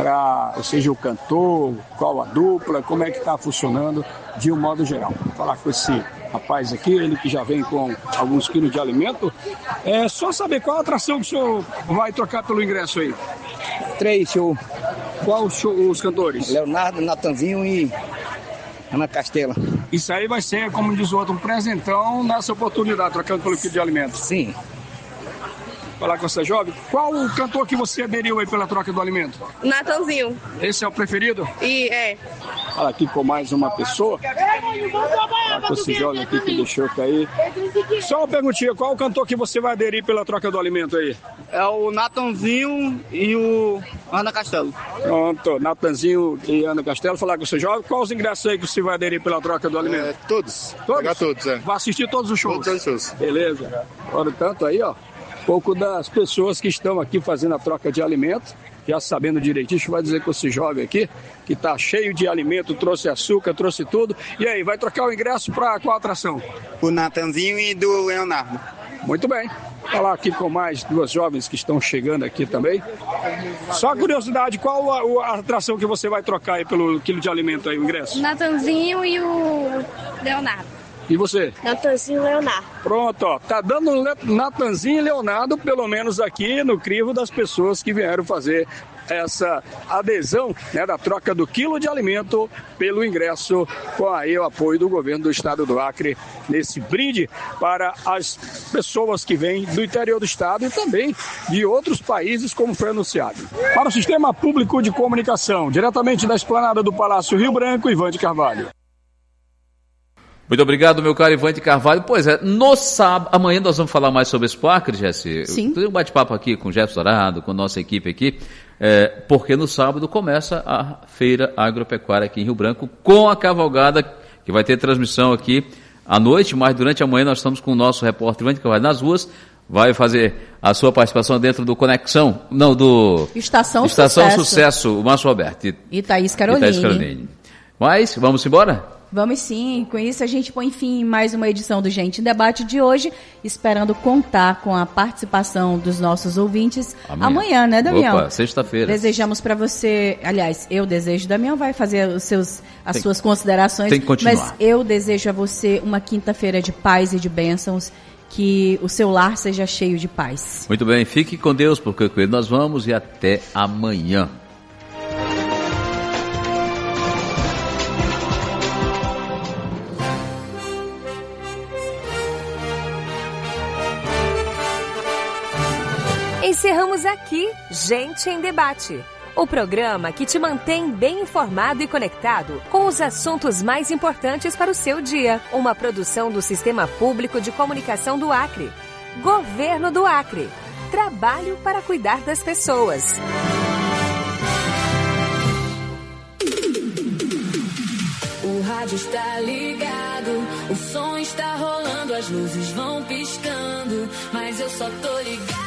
Ou seja, o cantor, qual a dupla, como é que está funcionando de um modo geral. Vou falar com esse rapaz aqui, ele que já vem com alguns quilos de alimento. É só saber qual a atração que o senhor vai trocar pelo ingresso aí. 3 shows. Qual os cantores? Leonardo, Natanzinho e Ana Castela. Isso aí vai ser, como diz o outro, um presentão nessa oportunidade, trocando pelo quilo de alimento. Sim. Falar com essa jovem. Qual o cantor que você aderiu aí pela troca do alimento? Natanzinho. Esse é o preferido? E é. Fala aqui com mais uma pessoa. Falar com esse jovem aqui que deixou cair. Só uma perguntinha, qual o cantor que você vai aderir pela troca do alimento aí? É o Natanzinho e o Ana Castelo. Pronto, Natanzinho e Ana Castelo. Falar com esse jovem. Quais os ingressos aí que você vai aderir pela troca do alimento? Todos. Todos? Pegar todos, é. Vai assistir todos os shows? Todos os shows. Beleza. Portanto, aí, ó. Pouco das pessoas que estão aqui fazendo a troca de alimento, já sabendo direitinho, vai dizer que esse jovem aqui, que está cheio de alimento, trouxe açúcar, trouxe tudo. E aí, vai trocar o ingresso para qual atração? O Natanzinho e do Leonardo. Muito bem. Falar aqui com mais 2 jovens que estão chegando aqui também. Só curiosidade, qual a atração que você vai trocar aí pelo quilo de alimento aí, o ingresso? Natanzinho e o Leonardo. E você? Natanzinho e Leonardo. Pronto, ó. Tá dando Natanzinho e Leonardo, pelo menos aqui no crivo das pessoas que vieram fazer essa adesão, né, da troca do quilo de alimento pelo ingresso, com aí o apoio do governo do estado do Acre nesse brinde para as pessoas que vêm do interior do estado e também de outros países, como foi anunciado. Para o Sistema Público de Comunicação, diretamente da esplanada do Palácio Rio Branco, Ivane Carvalho. Muito obrigado, meu caro Ivane Carvalho. Pois é, no sábado, amanhã nós vamos falar mais sobre Expo Acre, Jesse. Sim. Eu tenho um bate-papo aqui com o Jefferson Dourado, com a nossa equipe aqui, porque no sábado começa a Feira Agropecuária aqui em Rio Branco, com a cavalgada, que vai ter transmissão aqui à noite, mas durante a manhã nós estamos com o nosso repórter Ivane Carvalho nas ruas, vai fazer a sua participação dentro do Conexão, não, do Estação Sucesso, o Márcio Roberto. E Thaís Caroline. Mas, vamos embora? Vamos sim, com isso a gente põe fim em mais uma edição do Gente em Debate de hoje, esperando contar com a participação dos nossos ouvintes amanhã, né, Damião? Opa, sexta-feira. Desejamos para você, aliás, eu desejo, Damião vai fazer as suas considerações, tem que continuar. Mas eu desejo a você uma quinta-feira de paz e de bênçãos, que o seu lar seja cheio de paz. Muito bem, fique com Deus, porque com ele nós vamos e até amanhã. Encerramos aqui Gente em Debate, o programa que te mantém bem informado e conectado com os assuntos mais importantes para o seu dia. Uma produção do Sistema Público de Comunicação do Acre. Governo do Acre. Trabalho para cuidar das pessoas. O rádio está ligado, o som está rolando, as luzes vão piscando, mas eu só tô ligado.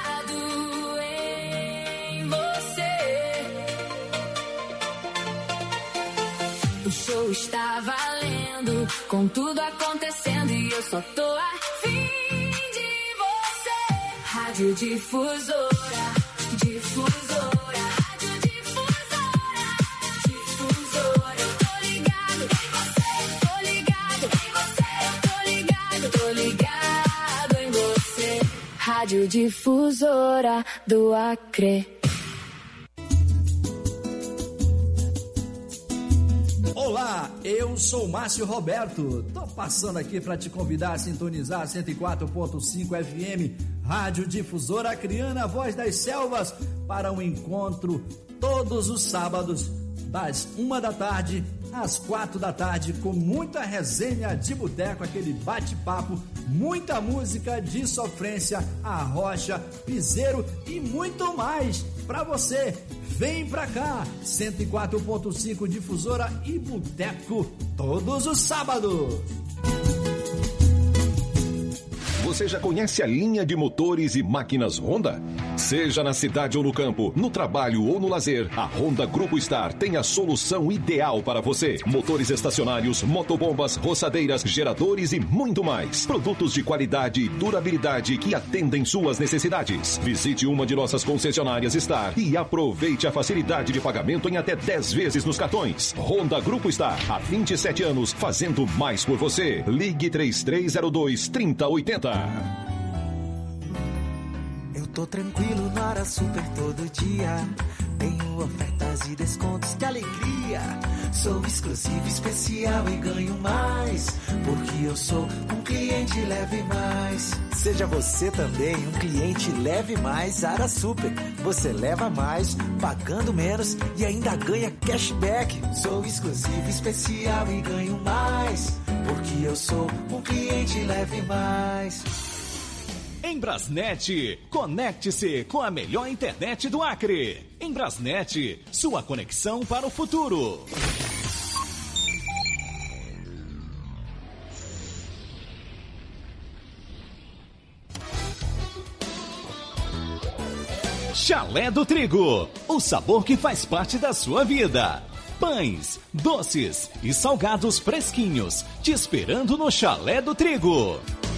O show está valendo, com tudo acontecendo e eu só tô afim de você. Rádio Difusora, Difusora, Rádio Difusora, Difusora. Tô ligado em você, tô ligado em você, tô ligado, tô ligado em você. Rádio Difusora do Acre. Olá, eu sou Márcio Roberto. Tô passando aqui para te convidar a sintonizar 104.5 FM, Rádio Difusora Acreana, Voz das Selvas, para um encontro todos os sábados, das 1 da tarde às 4 da tarde, com muita resenha de boteco, aquele bate-papo, muita música de sofrência, arrocha, piseiro e muito mais para você. Vem pra cá, 104.5 Difusora e Boteco, todos os sábados. Você já conhece a linha de motores e máquinas Honda? Seja na cidade ou no campo, no trabalho ou no lazer, a Honda Grupo Star tem a solução ideal para você. Motores estacionários, motobombas, roçadeiras, geradores e muito mais. Produtos de qualidade e durabilidade que atendem suas necessidades. Visite uma de nossas concessionárias Star e aproveite a facilidade de pagamento em até 10 vezes nos cartões. Honda Grupo Star, há 27 anos, fazendo mais por você. Ligue 3302-3080. Eu tô tranquilo na Hora Super todo dia. Tenho ofertas e descontos, que alegria. Sou exclusivo, especial e ganho mais, porque eu sou um cliente Leve Mais. Seja você também um cliente Leve Mais Ara Super. Você leva mais, pagando menos e ainda ganha cashback. Sou exclusivo, especial e ganho mais, porque eu sou um cliente Leve Mais. Em Brasnet, conecte-se com a melhor internet do Acre. Em Brasnet, sua conexão para o futuro. Chalé do Trigo, o sabor que faz parte da sua vida. Pães, doces e salgados fresquinhos, te esperando no Chalé do Trigo.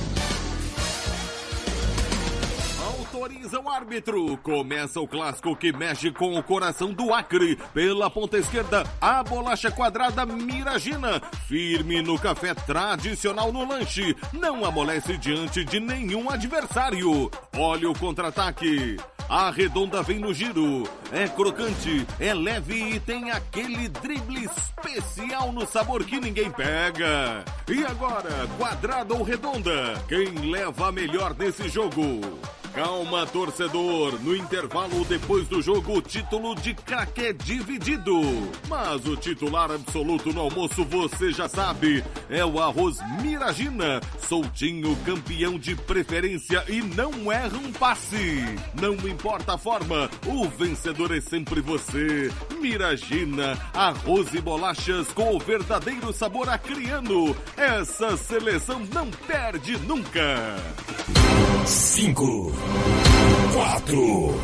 Autoriza o árbitro. Começa o clássico que mexe com o coração do Acre. Pela ponta esquerda, a bolacha quadrada Miragina. Firme no café tradicional no lanche. Não amolece diante de nenhum adversário. Olha o contra-ataque. A redonda vem no giro. É crocante, é leve e tem aquele drible especial no sabor que ninguém pega. E agora, quadrada ou redonda? Quem leva a melhor nesse jogo? Calma, torcedor. No intervalo depois do jogo, o título de craque é dividido. Mas o titular absoluto no almoço, você já sabe, é o arroz Miragina. Soltinho, campeão de preferência e não erra um passe. Não importa a forma, o vencedor é sempre você. Miragina, arroz e bolachas com o verdadeiro sabor acreano. Essa seleção não perde nunca. 5, 4,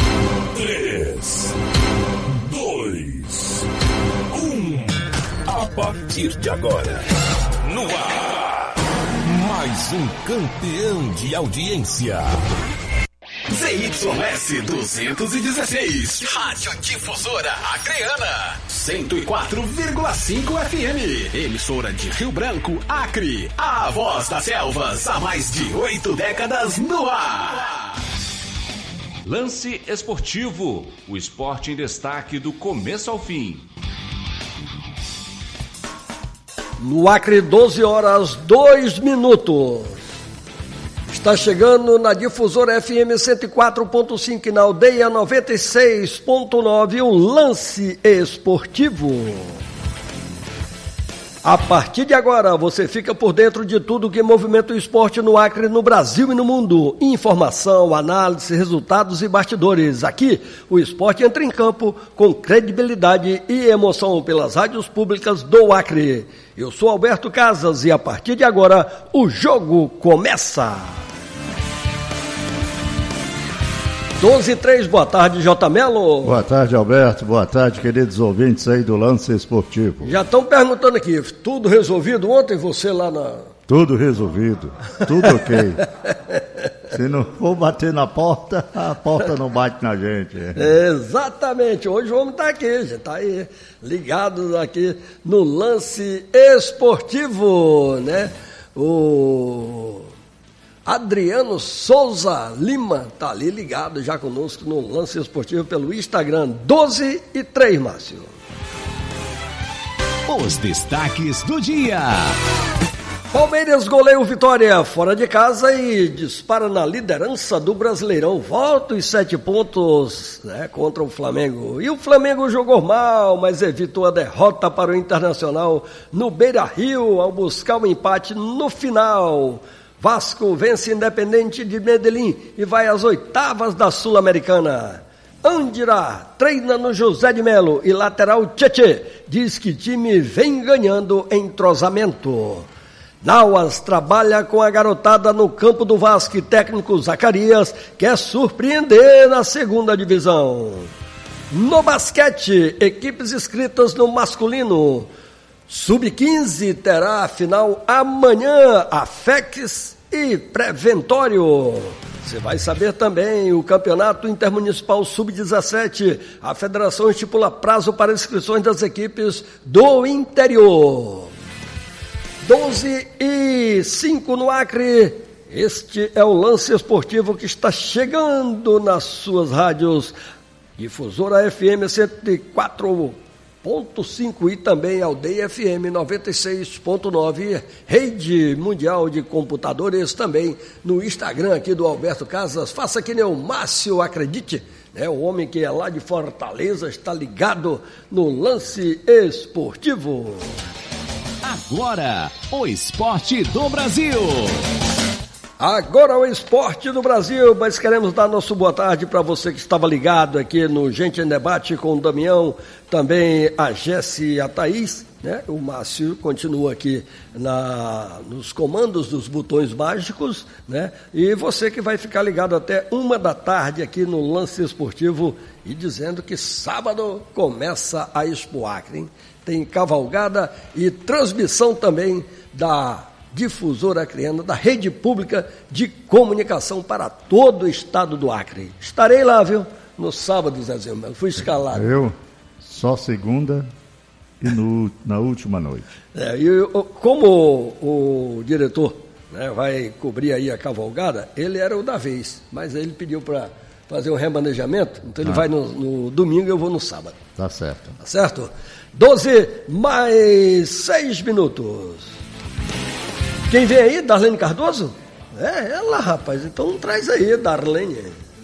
3, 2, 1. partir de agora, no ar, mais um campeão de audiência. ZYS 216, Rádio Difusora Acreana, 104,5 FM, emissora de Rio Branco, Acre, a voz das selvas, há mais de 8 décadas no ar. Lance Esportivo, o esporte em destaque do começo ao fim. No Acre, 12 horas, 2 minutos. Está chegando na Difusora FM 104.5 e na Aldeia 96.9 o Lance Esportivo. A partir de agora, você fica por dentro de tudo que movimenta o esporte no Acre, no Brasil e no mundo. Informação, análise, resultados e bastidores. Aqui, o esporte entra em campo com credibilidade e emoção pelas rádios públicas do Acre. Eu sou Alberto Casas e a partir de agora, o jogo começa. 12h03, boa tarde, J. Melo. Boa tarde, Alberto. Boa tarde, queridos ouvintes aí do Lance Esportivo. Já estão perguntando aqui, tudo resolvido ontem, você lá na... Tudo resolvido, tudo ok. Se não for bater na porta, a porta não bate na gente. Exatamente, hoje vamos estar aqui, a gente está aí ligados aqui no Lance Esportivo, né? O Adriano Souza Lima está ali ligado já conosco no Lance Esportivo pelo Instagram. 12h03, Márcio. Os destaques do dia. Palmeiras goleia o Vitória fora de casa e dispara na liderança do Brasileirão. Volta os 7 pontos, né, contra o Flamengo. E o Flamengo jogou mal, mas evitou a derrota para o Internacional no Beira-Rio ao buscar um empate no final. Vasco vence Independente de Medellín e vai às oitavas da Sul-Americana. Andira treina no José de Melo e lateral Tchê diz que time vem ganhando entrosamento. Nauas trabalha com a garotada no campo do Vasco e técnico Zacarias quer surpreender na segunda divisão. No basquete, equipes inscritas no masculino. Sub-15 terá a final amanhã, a FEX e Preventório. Você vai saber também o Campeonato Intermunicipal Sub-17. A federação estipula prazo para inscrições das equipes do interior. 12h05 no Acre. Este é o Lance Esportivo que está chegando nas suas rádios. Difusora FM 104.5 e também Aldeia FM 96.9, Rede Mundial de Computadores, também no Instagram aqui do Alberto Casas. Faça que nem o Márcio acredite, né? O homem que é lá de Fortaleza está ligado no Lance Esportivo. Agora, o esporte do Brasil. Agora o esporte do Brasil, mas queremos dar nosso boa tarde para você que estava ligado aqui no Gente em Debate com o Damião, também a Jéssica e a Thaís, né? O Márcio continua aqui nos comandos dos botões mágicos, né? E você que vai ficar ligado até 1h aqui no Lance Esportivo e dizendo que sábado começa a Expo Acre, hein? Tem cavalgada e transmissão também da Difusora Acreana, da Rede Pública de Comunicação para todo o estado do Acre. Estarei lá, viu? No sábado, Zezinho, eu fui escalado. Eu, só segunda e na última noite. Como o diretor, né, vai cobrir aí a cavalgada, ele era o da vez, mas ele pediu para fazer um remanejamento, então ele vai no domingo e eu vou no sábado. Tá certo. Tá certo? 12 mais 6 minutos. Quem vem aí? Darlene Cardoso? É ela, rapaz. Então traz aí, Darlene.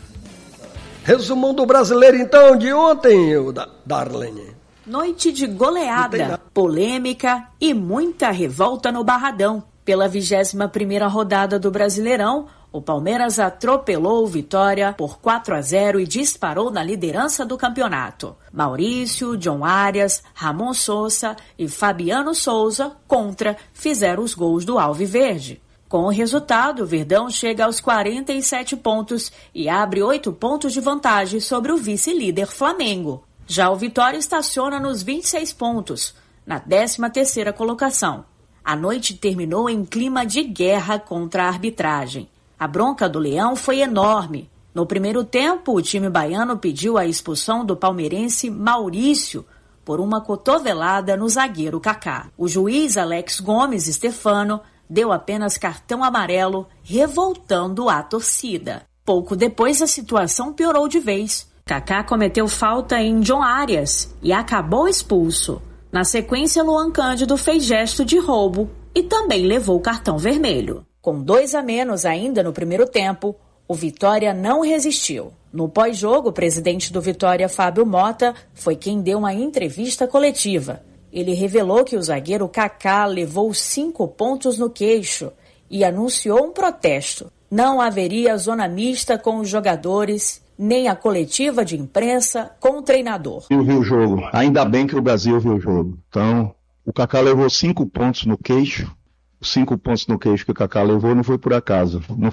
Resumão do Brasileiro, então, de ontem, Darlene. Noite de goleada, polêmica e muita revolta no Barradão. Pela 21ª rodada do Brasileirão, o Palmeiras atropelou o Vitória por 4-0 e disparou na liderança do campeonato. Maurício, John Arias, Ramon Sousa e Fabiano Souza fizeram os gols do Alviverde. Com o resultado, o Verdão chega aos 47 pontos e abre 8 pontos de vantagem sobre o vice-líder Flamengo. Já o Vitória estaciona nos 26 pontos. na 13ª colocação. A noite terminou em clima de guerra contra a arbitragem. A bronca do Leão foi enorme. No primeiro tempo, o time baiano pediu a expulsão do palmeirense Maurício por uma cotovelada no zagueiro Kaká. O juiz Alex Gomes Stefano deu apenas cartão amarelo, revoltando a torcida. Pouco depois, a situação piorou de vez. Kaká cometeu falta em John Arias e acabou expulso. Na sequência, Luan Cândido fez gesto de roubo e também levou cartão vermelho. Com 2 a menos ainda no primeiro tempo, o Vitória não resistiu. No pós-jogo, o presidente do Vitória, Fábio Mota, foi quem deu uma entrevista coletiva. Ele revelou que o zagueiro Kaká levou 5 pontos no queixo e anunciou um protesto. Não haveria zona mista com os jogadores, nem a coletiva de imprensa com o treinador. Eu vi o jogo. Ainda bem que o Brasil viu o jogo. Então, o Kaká levou 5 pontos no queixo. Os 5 pontos no queixo que o Kaká levou não foi por acaso. Não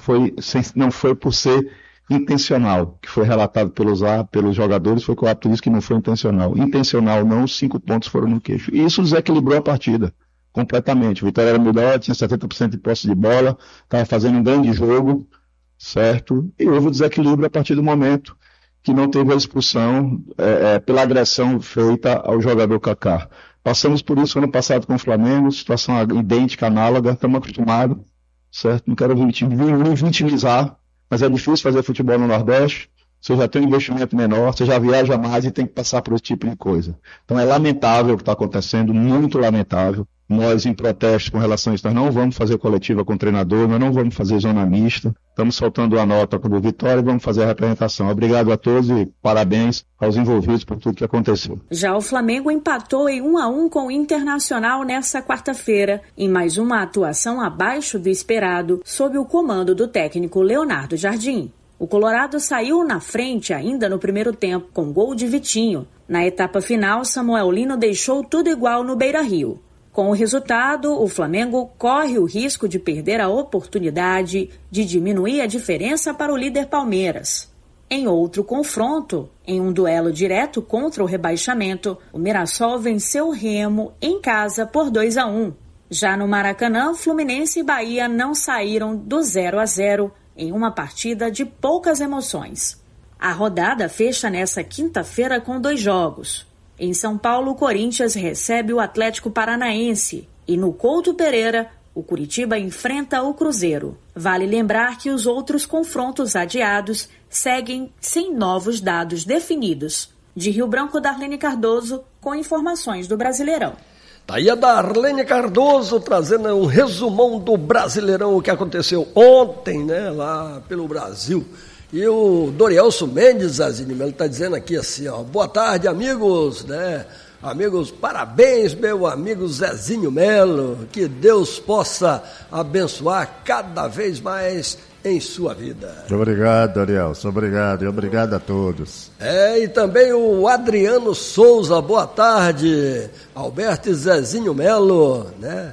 foi por ser intencional, que foi relatado pelos jogadores, foi que o árbitro disse que não foi intencional. Intencional não, os 5 pontos foram no queixo. E isso desequilibrou a partida completamente. O Vitória era melhor, tinha 70% de posse de bola, estava fazendo um grande jogo, certo? E houve o desequilíbrio a partir do momento que não teve a expulsão pela agressão feita ao jogador Kaká. Passamos por isso ano passado com o Flamengo, situação idêntica, análoga, estamos acostumados, certo? Não quero me vitimizar, mas é difícil fazer futebol no Nordeste, você já tem um investimento menor, você já viaja mais e tem que passar por esse tipo de coisa. Então é lamentável o que está acontecendo, muito lamentável. Nós, em protesto com relação a isso, nós não vamos fazer coletiva com o treinador, nós não vamos fazer zona mista, estamos soltando a nota do Vitória e vamos fazer a representação. Obrigado a todos e parabéns aos envolvidos por tudo que aconteceu. Já o Flamengo empatou em 1-1 com o Internacional nesta quarta-feira, em mais uma atuação abaixo do esperado, sob o comando do técnico Leonardo Jardim. O Colorado saiu na frente ainda no primeiro tempo, com gol de Vitinho. Na etapa final, Samuel Lino deixou tudo igual no Beira-Rio. Com o resultado, o Flamengo corre o risco de perder a oportunidade de diminuir a diferença para o líder Palmeiras. Em outro confronto, em um duelo direto contra o rebaixamento, o Mirassol venceu o Remo em casa por 2-1. Já no Maracanã, Fluminense e Bahia não saíram do 0-0 em uma partida de poucas emoções. A rodada fecha nesta quinta-feira com 2 jogos. Em São Paulo, o Corinthians recebe o Atlético Paranaense e no Couto Pereira, o Curitiba enfrenta o Cruzeiro. Vale lembrar que os outros confrontos adiados seguem sem novos dados definidos. De Rio Branco, Darlene Cardoso, com informações do Brasileirão. Tá aí a Darlene Cardoso trazendo um resumão do Brasileirão, o que aconteceu ontem, né, lá pelo Brasil. E o Dorielso Mendes, Zazinho, ele está dizendo aqui assim, ó, boa tarde, amigos, né? Amigos, parabéns, meu amigo Zezinho Melo, que Deus possa abençoar cada vez mais em sua vida. Obrigado, Dorielso, obrigado, e obrigado a todos. E também o Adriano Souza, boa tarde, Alberto e Zezinho Melo, né?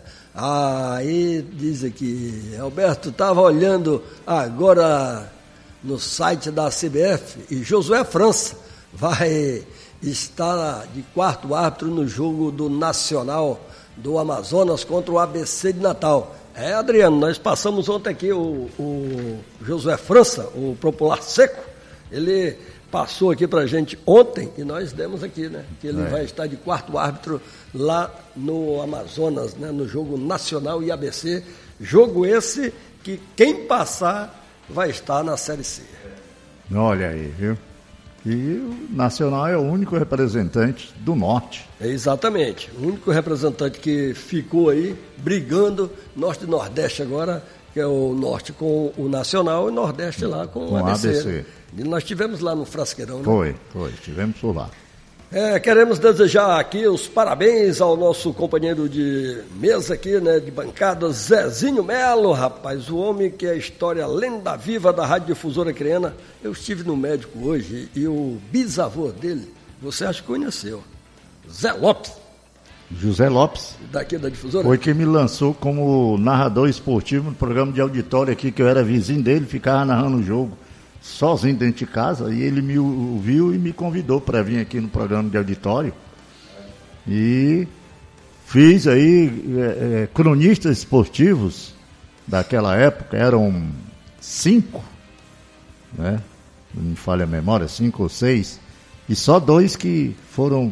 Aí diz aqui, Alberto estava olhando agora no site da CBF e Josué França vai estar de quarto árbitro no jogo do Nacional do Amazonas contra o ABC de Natal. Adriano, nós passamos ontem aqui o Josué França, o popular seco, ele passou aqui pra gente ontem e nós demos aqui, né, que ele vai estar de quarto árbitro lá no Amazonas, né, no jogo Nacional e ABC, jogo esse que quem passar vai estar na Série C. Olha aí, viu? E o Nacional é o único representante do Norte. Exatamente, o único representante que ficou aí brigando, Norte e Nordeste agora, que é o Norte com o Nacional e o Nordeste lá com o ABC. Né? E nós estivemos lá no Frasqueirão, né? Foi, estivemos por lá. Queremos desejar aqui os parabéns ao nosso companheiro de mesa aqui, né, de bancada, Zezinho Melo, rapaz, o homem que é a história lenda viva da Rádio Difusora Acreana. Eu estive no médico hoje e o bisavô dele, você acha que conheceu, Zé Lopes. José Lopes. Daqui da Difusora. Foi quem me lançou como narrador esportivo no programa de auditório aqui, que eu era vizinho dele, ficava narrando o jogo sozinho dentro de casa, e ele me ouviu e me convidou para vir aqui no programa de auditório. E Fiz aí cronistas esportivos daquela época, eram 5, né? Não me falha a memória, 5 ou 6, e só 2 que foram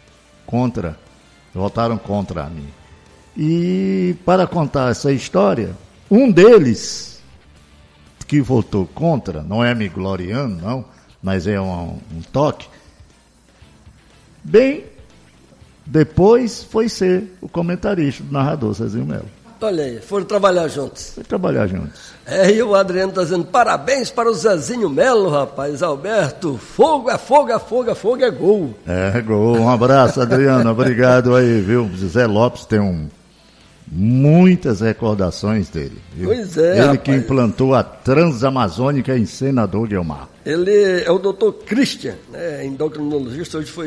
votaram contra mim. E para contar essa história, um deles que votou contra, não é me gloriando não, mas é um toque, bem depois foi ser o comentarista do narrador Zezinho Melo. Olha aí, foram trabalhar juntos. Foi trabalhar juntos. E o Adriano está dizendo, parabéns para o Zezinho Melo, rapaz. Alberto, fogo é fogo, é fogo, é fogo, é gol. É gol, um abraço, Adriano, obrigado aí, viu? José Lopes tem muitas recordações dele. Viu? Pois é, ele rapaz. Que implantou a Transamazônica em Senador Guilmar. Ele é o doutor Christian, né, endocrinologista, hoje foi